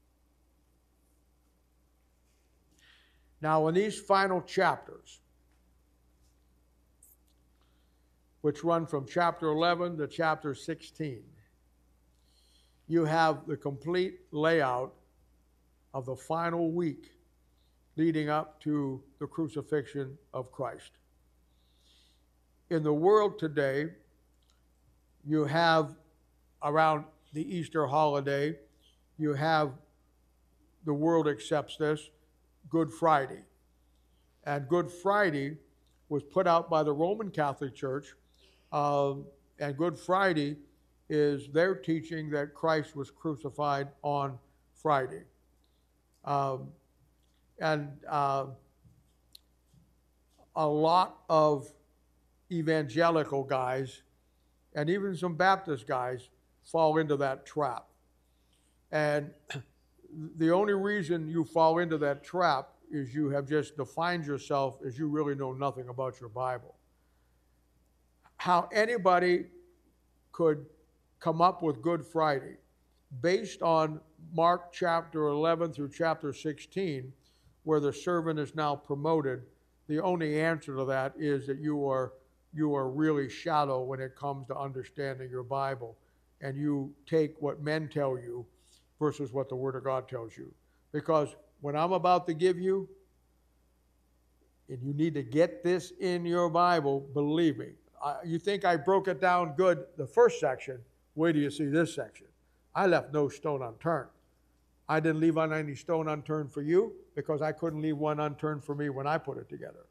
Speaker 1: Now in these final chapters, which run from chapter eleven to chapter sixteen, you have the complete layout of the final week leading up to the crucifixion of Christ. In the world today, you have around the Easter holiday, you have, the world accepts this, Good Friday. And Good Friday was put out by the Roman Catholic Church, uh, and Good Friday is their teaching that Christ was crucified on Friday. Um, and uh, a lot of evangelical guys and even some Baptist guys fall into that trap. And the only reason you fall into that trap is you have just defined yourself as you really know nothing about your Bible. How anybody could come up with Good Friday based on Mark chapter eleven through chapter sixteen, where the servant is now promoted, the only answer to that is that you are you are really shallow when it comes to understanding your Bible, and you take what men tell you versus what the Word of God tells you. Because when I'm about to give you, and you need to get this in your Bible, believe me, I, you think I broke it down good the first section, wait till you see this section. I left no stone unturned. I didn't leave on any stone unturned for you because I couldn't leave one unturned for me when I put it together.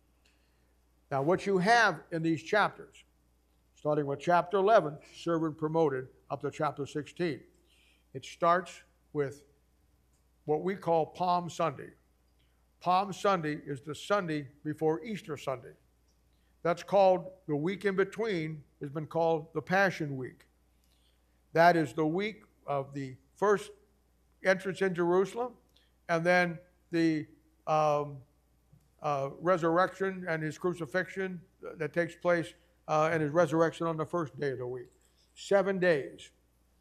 Speaker 1: Now, what you have in these chapters, starting with chapter eleven, servant promoted, up to chapter sixteen, it starts with what we call Palm Sunday. Palm Sunday is the Sunday before Easter Sunday. That's called, the week in between has been called the Passion Week. That is the week of the first entrance in Jerusalem, and then the um, uh, resurrection and his crucifixion that takes place, uh, and his resurrection on the first day of the week. Seven days.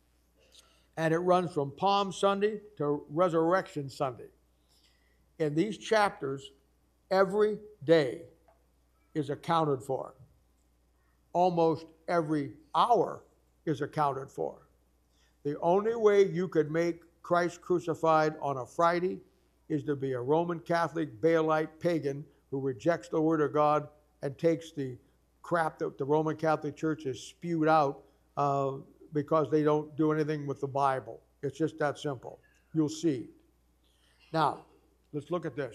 Speaker 1: And it runs from Palm Sunday to Resurrection Sunday. In these chapters, every day is accounted for. Almost every hour is accounted for. The only way you could make Christ crucified on a Friday is to be a Roman Catholic, Baalite, pagan who rejects the Word of God and takes the crap that the Roman Catholic Church has spewed out uh, because they don't do anything with the Bible. It's just that simple. You'll see. Now, let's look at this.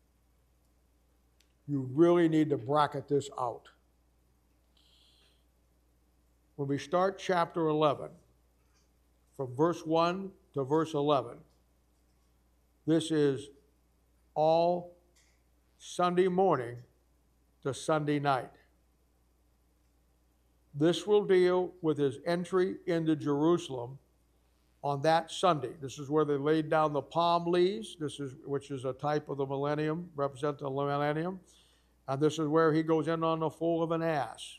Speaker 1: You really need to bracket this out. When we start chapter eleven, from verse one to verse eleven, this is all Sunday morning to Sunday night. This will deal with his entry into Jerusalem on that Sunday. This is where they laid down the palm leaves, this is, which is a type of the millennium, represents the millennium. And this is where he goes in on the foal of an ass.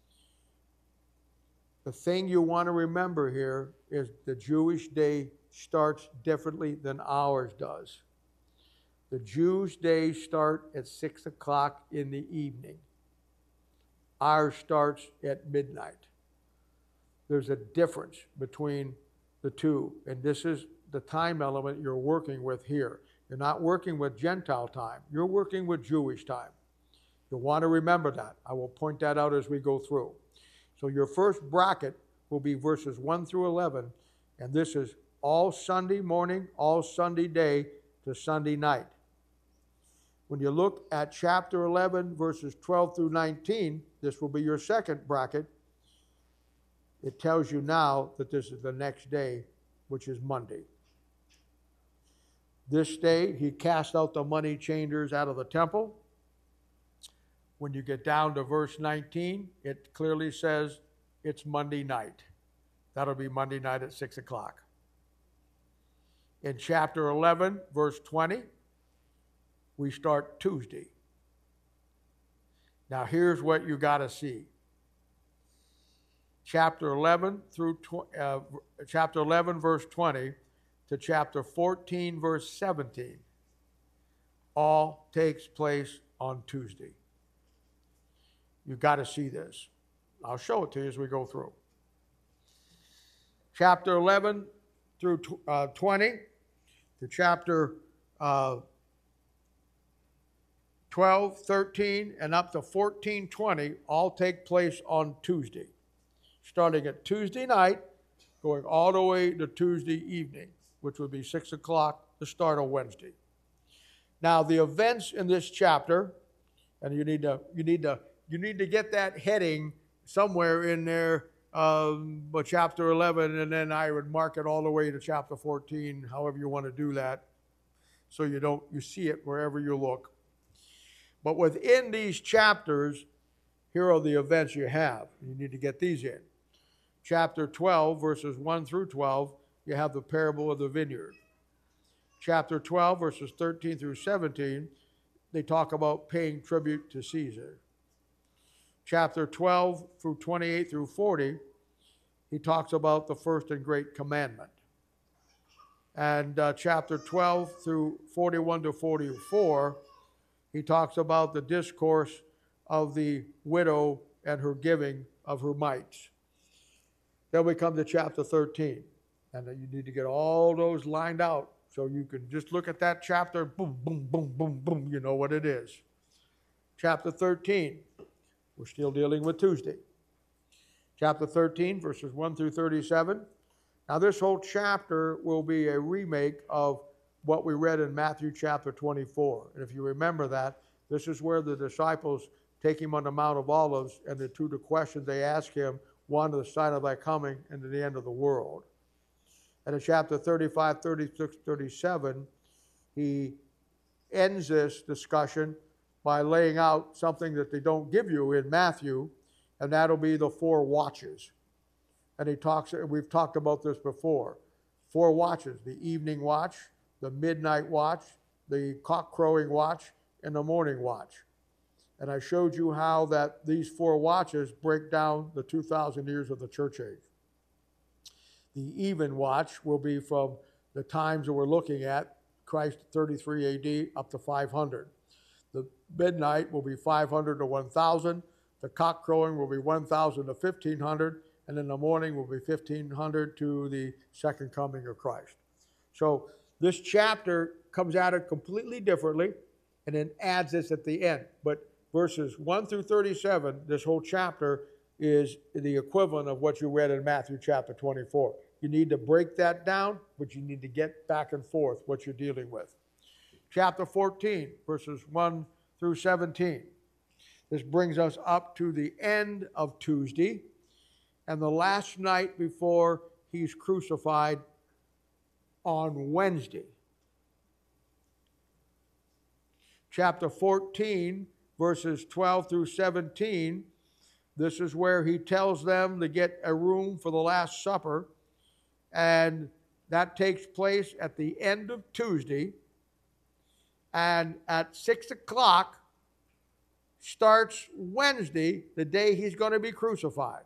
Speaker 1: The thing you want to remember here is the Jewish day starts differently than ours does. The Jews' days start at six o'clock in the evening. Ours starts at midnight. There's a difference between the two, and this is the time element you're working with here. You're not working with Gentile time. You're working with Jewish time. You'll want to remember that. I will point that out as we go through. So your first bracket will be verses one through eleven, and this is all Sunday morning, all Sunday day to Sunday night. When you look at chapter eleven, verses twelve through nineteen, this will be your second bracket. it tells you now that this is the next day, which is Monday. This day, he cast out the money changers out of the temple. When you get down to verse nineteen, it clearly says it's Monday night. That'll be Monday night at six o'clock. In chapter eleven, verse twenty, we start Tuesday. Now here's what you got to see. Chapter eleven through uh, chapter eleven, verse twenty, to chapter fourteen, verse seventeen, all takes place on Tuesday. You've got to see this. I'll show it to you as we go through. Chapter eleven through uh, twenty, to chapter uh, twelve, thirteen, and up to fourteen, twenty, all take place on Tuesday. Starting at Tuesday night, going all the way to Tuesday evening, which would be six o'clock, the start of Wednesday. Now, the events in this chapter, and you need to you need to you need to get that heading somewhere in there, um, but chapter eleven, and then I would mark it all the way to chapter fourteen, however you want to do that, so you don't you see it wherever you look. But within these chapters, here are the events you have. You need to get these in. Chapter twelve, verses one through twelve, you have the parable of the vineyard. Chapter twelve, verses thirteen through seventeen, they talk about paying tribute to Caesar. Chapter twelve through twenty-eight through forty, he talks about the first and great commandment. And uh, chapter twelve through forty-one to forty-four, he talks about the discourse of the widow and her giving of her mites. Then we come to chapter thirteen, and you need to get all those lined out so you can just look at that chapter, boom, boom, boom, boom, boom, you know what it is. Chapter thirteen, we're still dealing with Tuesday. Chapter thirteen, verses one through thirty-seven. Now this whole chapter will be a remake of what we read in Matthew chapter twenty-four. And if you remember that, this is where the disciples take him on the Mount of Olives, and the two the questions they ask him, one, the sign of thy coming, and to the end of the world. And in chapter thirty-five, thirty-six, thirty-seven, he ends this discussion by laying out something that they don't give you in Matthew, and that'll be the four watches. And he talks, we've talked about this before. Four watches: the evening watch, the midnight watch, the cock crowing watch, and the morning watch. And I showed you how that these four watches break down the two thousand years of the church age. The even watch will be from the times that we're looking at, Christ thirty-three A D up to five hundred. The midnight will be five hundred to one thousand. The cock crowing will be one thousand to fifteen hundred. And then the morning will be fifteen hundred to the second coming of Christ. So this chapter comes at it completely differently and then adds this at the end. But verses one through thirty-seven, this whole chapter is the equivalent of what you read in Matthew chapter twenty-four. You need to break that down, but you need to get back and forth what you're dealing with. Chapter fourteen, verses one through seventeen. This brings us up to the end of Tuesday and the last night before he's crucified on Wednesday. Chapter fourteen, verses twelve through seventeen, this is where he tells them to get a room for the Last Supper, and that takes place at the end of Tuesday, and at six o'clock starts Wednesday, the day he's going to be crucified.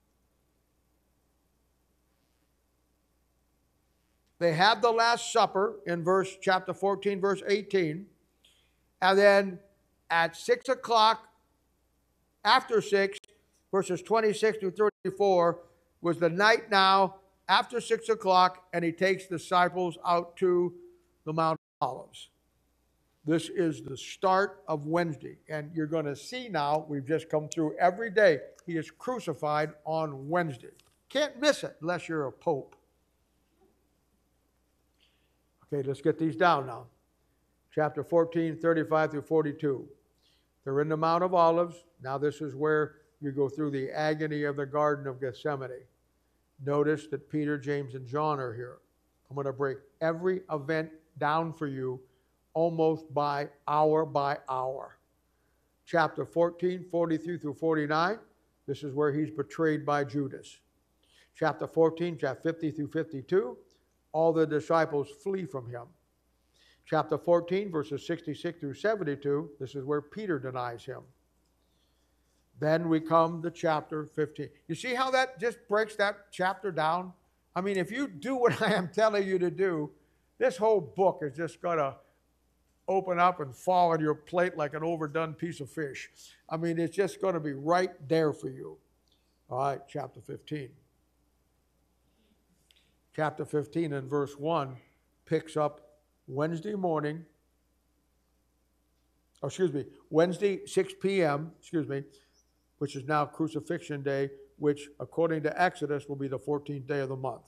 Speaker 1: They have the Last Supper in verse chapter fourteen, verse eighteen, and then at six o'clock, after six, verses twenty-six to thirty-four, was the night now after six o'clock, and he takes the disciples out to the Mount of Olives. This is the start of Wednesday, and you're going to see now, we've just come through every day, he is crucified on Wednesday. Can't miss it unless you're a pope. Okay, let's get these down now. Chapter fourteen, thirty-five through forty-two. They're in the Mount of Olives. Now this is where you go through the agony of the Garden of Gethsemane. Notice that Peter, James, and John are here. I'm going to break every event down for you almost by hour by hour. Chapter fourteen, forty-three through forty-nine, this is where he's betrayed by Judas. Chapter fourteen, chapter fifty through fifty-two, all the disciples flee from him. Chapter fourteen, verses sixty-six through seventy-two, this is where Peter denies him. Then we come to chapter fifteen. You see how that just breaks that chapter down? I mean, if you do what I am telling you to do, this whole book is just going to open up and fall on your plate like an overdone piece of fish. I mean, it's just going to be right there for you. All right, chapter fifteen. Chapter fifteen and verse one picks up Wednesday morning, oh, excuse me, Wednesday, six p.m., excuse me, which is now Crucifixion Day, which according to Exodus will be the fourteenth day of the month.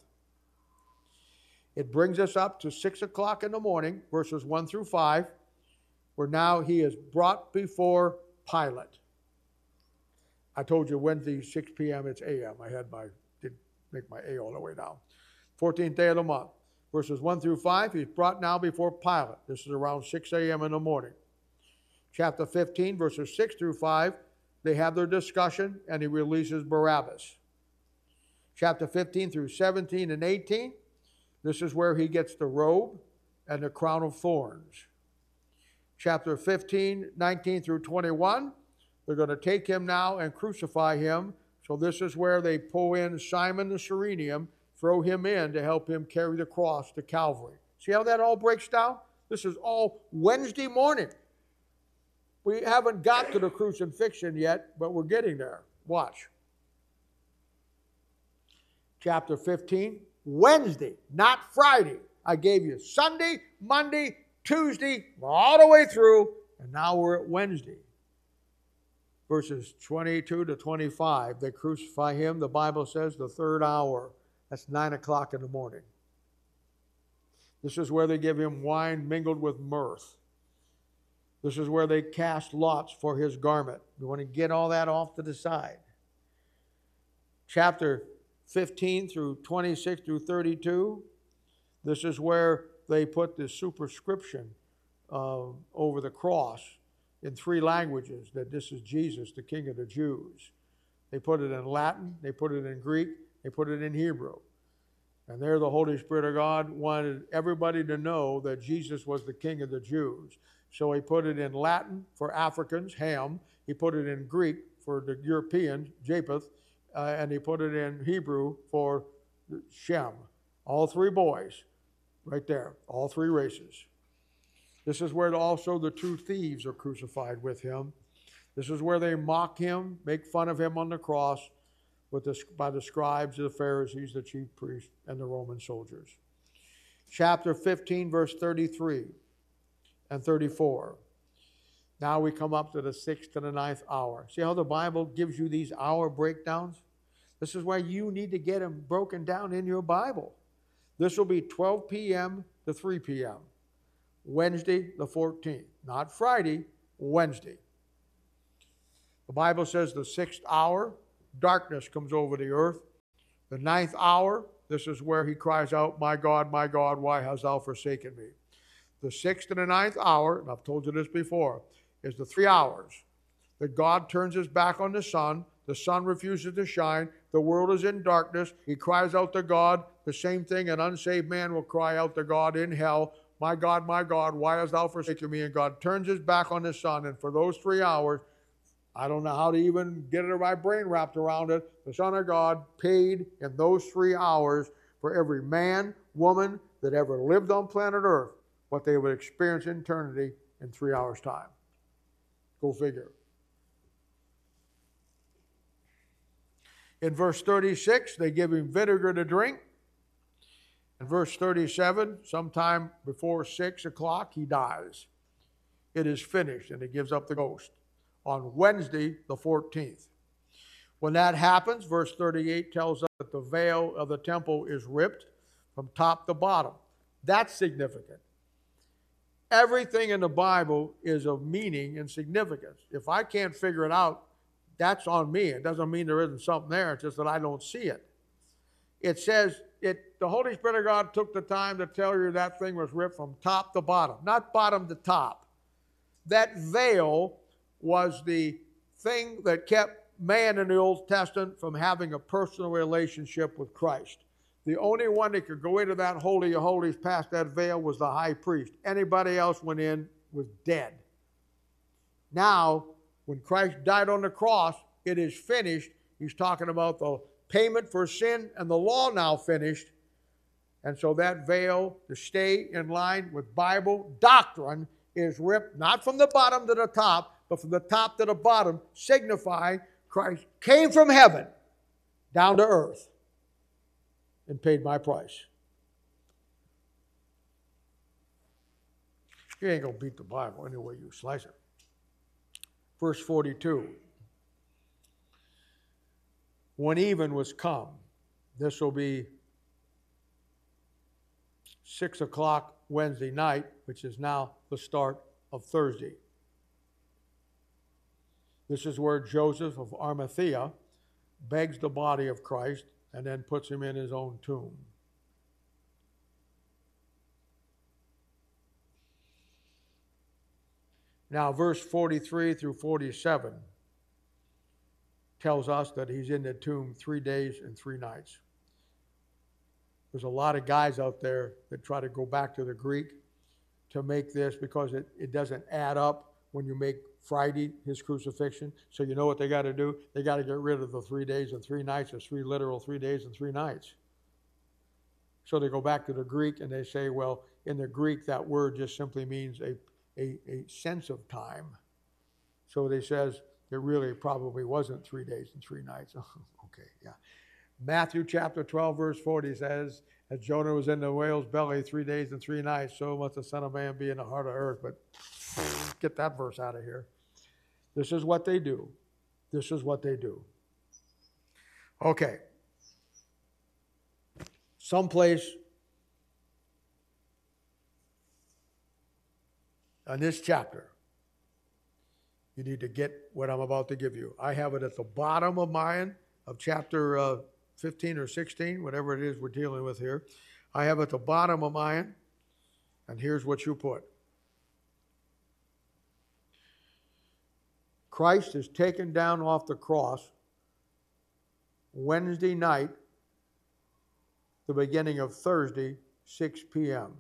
Speaker 1: It brings us up to six o'clock in the morning, verses one through five, where now he is brought before Pilate. I told you Wednesday, six p.m., it's a m. I had my, did make my A all the way down. fourteenth day of the month. Verses one through five, he's brought now before Pilate. This is around six a.m. in the morning. Chapter fifteen, verses six through five, they have their discussion and he releases Barabbas. Chapter fifteen through seventeen and eighteen, this is where he gets the robe and the crown of thorns. Chapter fifteen, nineteen through twenty-one, they're going to take him now and crucify him. So this is where they pull in Simon the Cyrenian, throw him in to help him carry the cross to Calvary. See how that all breaks down? This is all Wednesday morning. We haven't got to the crucifixion yet, but we're getting there. Watch. Chapter fifteen, Wednesday, not Friday. I gave you Sunday, Monday, Tuesday, all the way through, and now we're at Wednesday. Verses twenty-two to twenty-five, they crucify him, the Bible says, the third hour. That's nine o'clock in the morning. This is where they give him wine mingled with mirth. This is where they cast lots for his garment. We want to get all that off to the side. Chapter fifteen through twenty-six through thirty-two, this is where they put the superscription uh, over the cross in three languages, that this is Jesus, the King of the Jews. They put it in Latin, they put it in Greek, they put it in Hebrew. And there the Holy Spirit of God wanted everybody to know that Jesus was the King of the Jews. So he put it in Latin for Africans, Ham. He put it in Greek for the Europeans, Japheth. Uh, and he put it in Hebrew for Shem. All three boys, right there, all three races. This is where also the two thieves are crucified with him. This is where they mock him, make fun of him on the cross with the, by the scribes, the Pharisees, the chief priests, and the Roman soldiers. Chapter fifteen, verse thirty-three and thirty-four. Now we come up to the sixth and the ninth hour. See how the Bible gives you these hour breakdowns? This is why you need to get them broken down in your Bible. This will be twelve p.m. to three p.m. Wednesday the fourteenth. Not Friday, Wednesday. The Bible says the sixth hour, darkness comes over the earth. The ninth hour, this is where he cries out, "My God, my God, why hast thou forsaken me?" The sixth and the ninth hour, and I've told you this before, is the three hours that God turns his back on the sun. The sun refuses to shine. The world is in darkness. He cries out to God. The same thing an unsaved man will cry out to God in hell. "My God, my God, why hast thou forsaken me?" And God turns his back on the sun. And for those three hours, I don't know how to even get it in my brain wrapped around it. The Son of God paid in those three hours for every man, woman that ever lived on planet Earth what they would experience in eternity in three hours' time. Go figure. In verse thirty-six, they give him vinegar to drink. In verse thirty-seven, sometime before six o'clock, he dies. It is finished, and he gives up the ghost on Wednesday the fourteenth. When that happens, verse thirty-eight tells us that the veil of the temple is ripped from top to bottom. That's significant. Everything in the Bible is of meaning and significance. If I can't figure it out, that's on me. It doesn't mean there isn't something there. It's just that I don't see it. it says, it. the Holy Spirit of God took the time to tell you that thing was ripped from top to bottom, not bottom to top. That veil was the thing that kept man in the Old Testament from having a personal relationship with Christ. The only one that could go into that Holy of Holies past that veil was the high priest. Anybody else went in was dead. Now, when Christ died on the cross, it is finished. He's talking about the payment for sin and the law now finished. And so that veil, to stay in line with Bible doctrine, is ripped not from the bottom to the top, but from the top to the bottom, signifying Christ came from heaven down to earth and paid my price. You ain't going to beat the Bible any way you slice it. Verse forty-two. When even was come, this will be six o'clock Wednesday night, which is now the start of Thursday. This is where Joseph of Arimathea begs the body of Christ and then puts him in his own tomb. Now, verse forty-three through forty-seven tells us that he's in the tomb three days and three nights. There's a lot of guys out there that try to go back to the Greek to make this, because it, it doesn't add up when you make Friday his crucifixion. So you know what they got to do? They got to get rid of the three days and three nights. It's three literal three days and three nights. So they go back to the Greek and they say, well, in the Greek that word just simply means a, a, a sense of time. So they says it really probably wasn't three days and three nights. Okay, yeah. Matthew chapter twelve, verse forty says, as Jonah was in the whale's belly three days and three nights, so must the Son of Man be in the heart of earth. But get that verse out of here. This is what they do. This is what they do. Okay. Someplace in this chapter, you need to get what I'm about to give you. I have it at the bottom of mine, of chapter uh, fifteen or sixteen, whatever it is we're dealing with here. I have at the bottom of mine, and here's what you put. Christ is taken down off the cross Wednesday night, the beginning of Thursday, six p.m.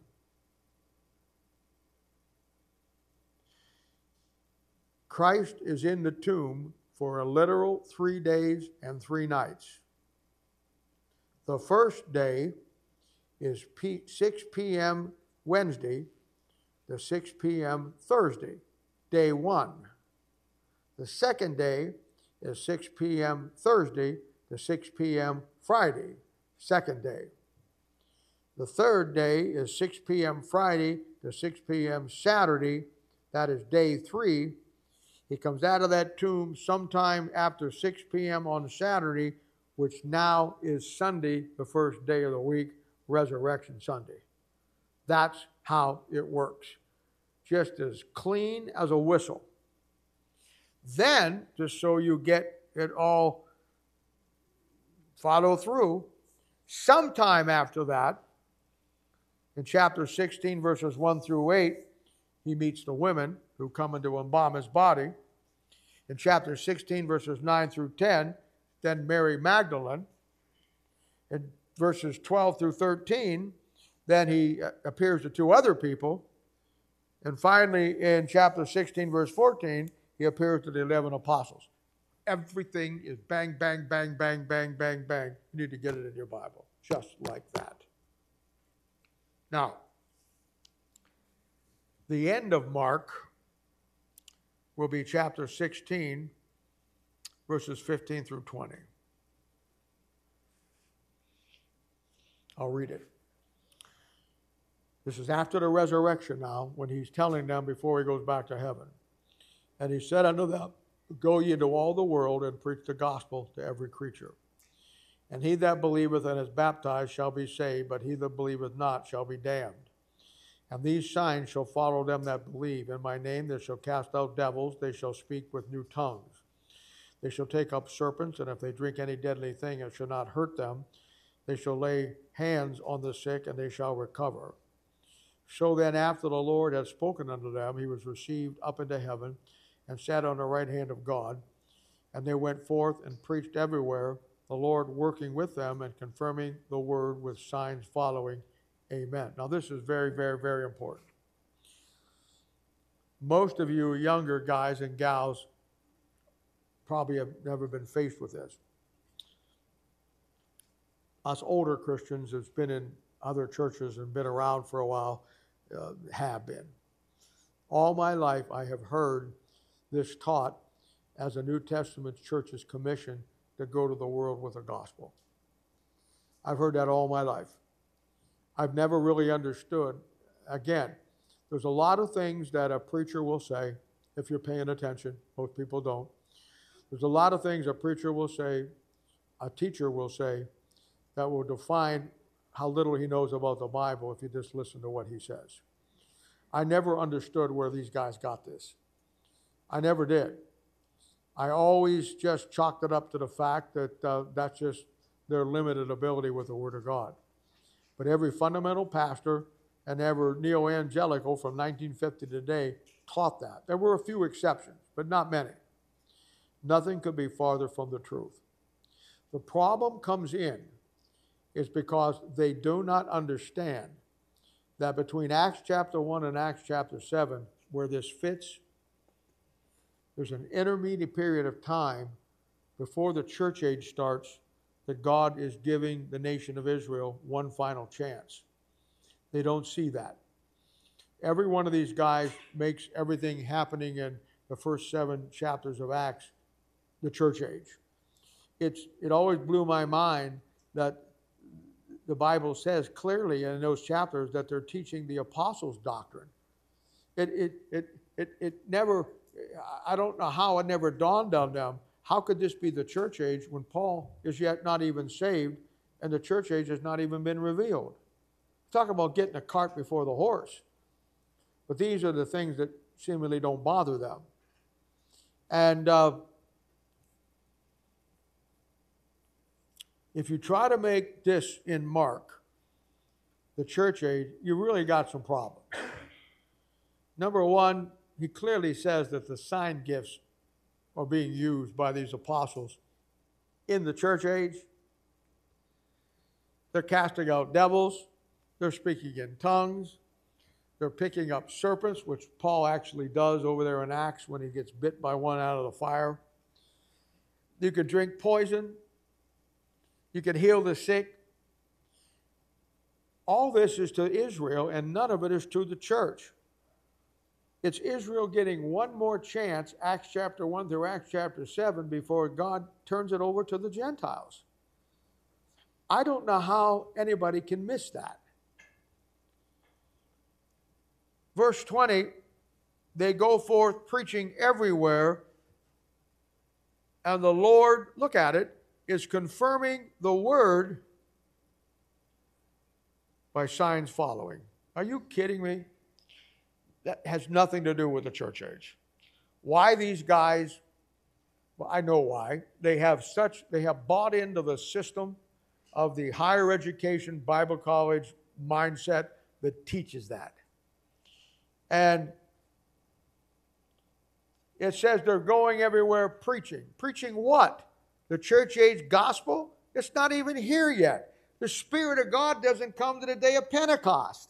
Speaker 1: Christ is in the tomb for a literal three days and three nights. The first day is six p.m. Wednesday to six p.m. Thursday, day one. The second day is six p.m. Thursday to six p.m. Friday, second day. The third day is six p.m. Friday to six p.m. Saturday, that is day three. He comes out of that tomb sometime after six p.m. on Saturday, which now is Sunday, the first day of the week, Resurrection Sunday. That's how it works. Just as clean as a whistle. Then, just so you get it all follow through, sometime after that, in chapter sixteen, verses one through eight, he meets the women who come in to embalm his body. In chapter sixteen, verses nine through ten, then Mary Magdalene. In verses twelve through thirteen, then he appears to two other people. And finally, in chapter sixteen, verse fourteen, he appears to the eleven apostles. Everything is bang, bang, bang, bang, bang, bang, bang. You need to get it in your Bible, just like that. Now, the end of Mark will be chapter sixteen, verses fifteen through twenty. I'll read it. This is after the resurrection now, when he's telling them before he goes back to heaven. And he said unto them, go ye into all the world and preach the gospel to every creature. And he that believeth and is baptized shall be saved, but he that believeth not shall be damned. And these signs shall follow them that believe. In my name they shall cast out devils, they shall speak with new tongues. They shall take up serpents, and if they drink any deadly thing, it shall not hurt them. they shall lay hands on the sick, and they shall recover. So then, after the Lord had spoken unto them, he was received up into heaven, and sat on the right hand of God. And they went forth and preached everywhere, the Lord working with them and confirming the word with signs following. Amen. Now this is very, very, very important. Most of you younger guys and gals probably have never been faced with this. Us older Christians that's been in other churches and been around for a while uh, have been. All my life I have heard this taught as a New Testament church is commissioned to go to the world with the gospel. I've heard that all my life. I've never really understood. Again, there's a lot of things that a preacher will say, if you're paying attention. Most people don't. There's a lot of things a preacher will say, a teacher will say, that will define how little he knows about the Bible if you just listen to what he says. I never understood where these guys got this. I never did. I always just chalked it up to the fact that uh, that's just their limited ability with the Word of God. But every fundamental pastor and every neo-evangelical from nineteen fifty to today taught that. There were a few exceptions, but not many. Nothing could be farther from the truth. The problem comes in is because they do not understand that between Acts chapter one and Acts chapter seven, where this fits, there's an intermediate period of time before the church age starts that God is giving the nation of Israel one final chance. They don't see that. Every one of these guys makes everything happening in the first seven chapters of Acts the church age. It's, it always blew my mind that the Bible says clearly in those chapters that they're teaching the apostles' doctrine. It, it, it, it, it never, I don't know how it never dawned on them. How could this be the church age when Paul is yet not even saved and the church age has not even been revealed? Talk about getting a cart before the horse. But these are the things that seemingly don't bother them. And uh, if you try to make this in Mark, the church age, you really got some problems. Number one, he clearly says that the sign gifts are being used by these apostles in the church age. They're casting out devils. They're speaking in tongues. They're picking up serpents, which Paul actually does over there in Acts when he gets bit by one out of the fire. You can drink poison. You can heal the sick. All this is to Israel, and none of it is to the church. It's Israel getting one more chance, Acts chapter one through Acts chapter seven, before God turns it over to the Gentiles. I don't know how anybody can miss that. Verse twenty, they go forth preaching everywhere, and the Lord, look at it, is confirming the word by signs following. Are you kidding me? That has nothing to do with the church age. Why these guys, well, I know why. They have such, they have bought into the system of the higher education Bible college mindset that teaches that. And it says they're going everywhere preaching. Preaching what? The church age gospel? It's not even here yet. The Spirit of God doesn't come to the day of Pentecost.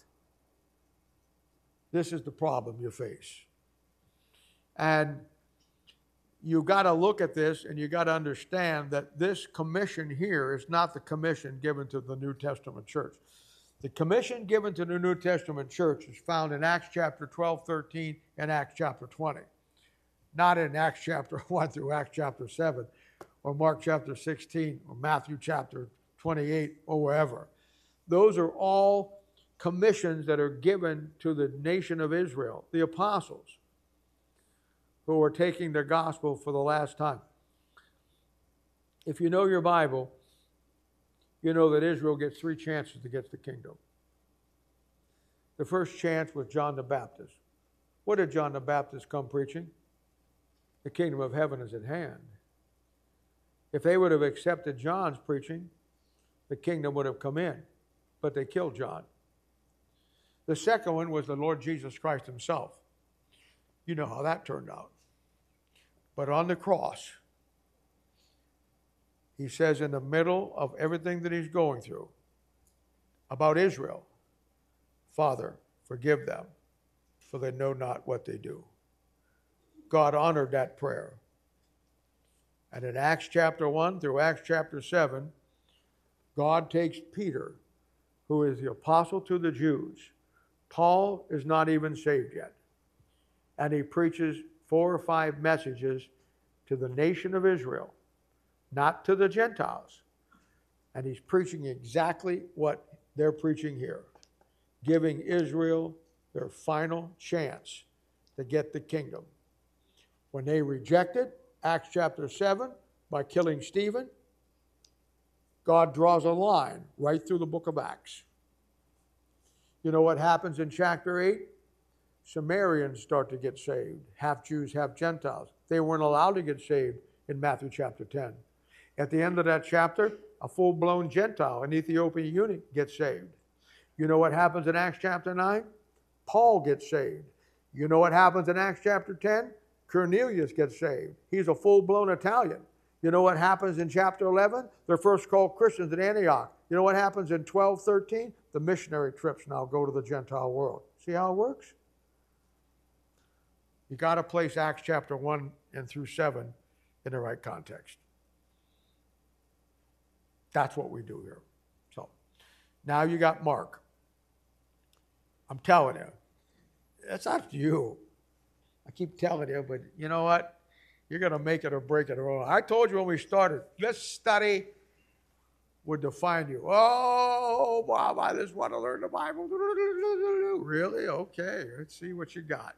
Speaker 1: This is the problem you face. And you got to look at this and you got to understand that this commission here is not the commission given to the New Testament church. The commission given to the New Testament church is found in Acts chapter twelve, thirteen, and Acts chapter twenty. Not in Acts chapter one through Acts chapter seven, or Mark chapter sixteen, or Matthew chapter twenty-eight, or wherever. Those are all commissions that are given to the nation of Israel, the apostles, who are taking the gospel for the last time. If you know your Bible, you know that Israel gets three chances to get to the kingdom. The first chance was John the Baptist. What did John the Baptist come preaching? The kingdom of heaven is at hand. If they would have accepted John's preaching, the kingdom would have come in. But they killed John. The second one was the Lord Jesus Christ himself. You know how that turned out. But on the cross, he says in the middle of everything that he's going through about Israel, Father, forgive them, for they know not what they do. God honored that prayer. And in Acts chapter one through Acts chapter seven, God takes Peter, who is the apostle to the Jews. Paul is not even saved yet. And he preaches four or five messages to the nation of Israel, not to the Gentiles. And he's preaching exactly what they're preaching here, giving Israel their final chance to get the kingdom. When they rejected, Acts chapter seven, by killing Stephen, God draws a line right through the book of Acts. You know what happens in chapter eight? Samaritans start to get saved, half Jews, half Gentiles. They weren't allowed to get saved in Matthew chapter ten. At the end of that chapter, a full-blown Gentile, an Ethiopian eunuch, gets saved. You know what happens in Acts chapter nine? Paul gets saved. You know what happens in Acts chapter ten? Cornelius gets saved. He's a full-blown Italian. You know what happens in chapter eleven? They're first called Christians at Antioch. You know what happens in twelve thirteen? The missionary trips now go to the Gentile world. See how it works? You got to place Acts chapter one and through seven in the right context. That's what we do here. So now you got Mark. I'm telling you, it's up to you. I keep telling you, but you know what? You're going to make it or break it. I told you when we started, this study would define you. Oh, Bob, I just want to learn the Bible. Really? Okay, let's see what you got.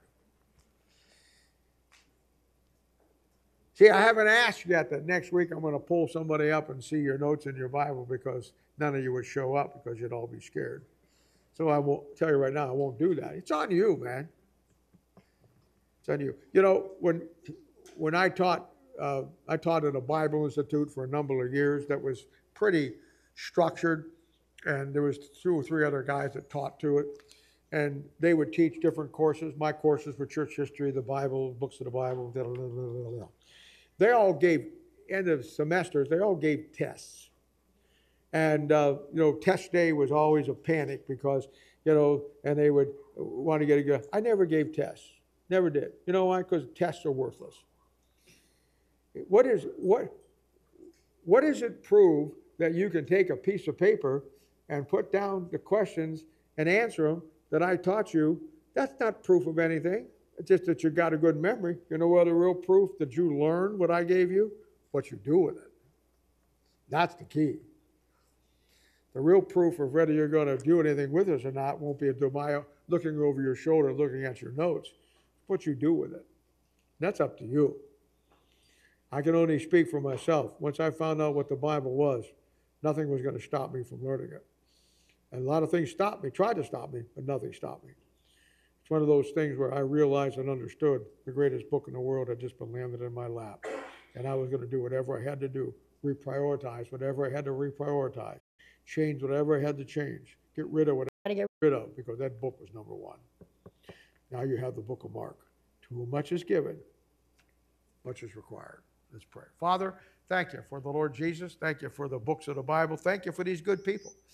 Speaker 1: See, I haven't asked yet that next week I'm going to pull somebody up and see your notes in your Bible because none of you would show up because you'd all be scared. So I won't tell you right now, I won't do that. It's on you, man. It's on you. You know, when when I taught, uh, I taught at a Bible Institute for a number of years that was pretty structured, and there was two or three other guys that taught to it, and they would teach different courses. My courses were church history, the Bible, books of the Bible, blah, blah, blah, blah. They all gave, end of semesters, they all gave tests. And, uh, you know, test day was always a panic because, you know, and they would want to get a good. I never gave tests. Never did. You know why? Because tests are worthless. What is, what, what does it prove that you can take a piece of paper and put down the questions and answer them that I taught you? That's not proof of anything. It's just that you got a good memory. You know what the real proof that you learned what I gave you? What you do with it. That's the key. The real proof of whether you're going to do anything with this or not won't be a Demaya looking over your shoulder, looking at your notes. It's what you do with it. That's up to you. I can only speak for myself. Once I found out what the Bible was, nothing was going to stop me from learning it. And a lot of things stopped me, tried to stop me, but nothing stopped me. It's one of those things where I realized and understood the greatest book in the world had just been landed in my lap. And I was going to do whatever I had to do, reprioritize whatever I had to reprioritize, change whatever I had to change, get rid of what I had to get rid of, because that book was number one. Now you have the book of Mark. To whom much is given, much is required. Let's pray. Father, thank you for the Lord Jesus. Thank you for the books of the Bible. Thank you for these good people.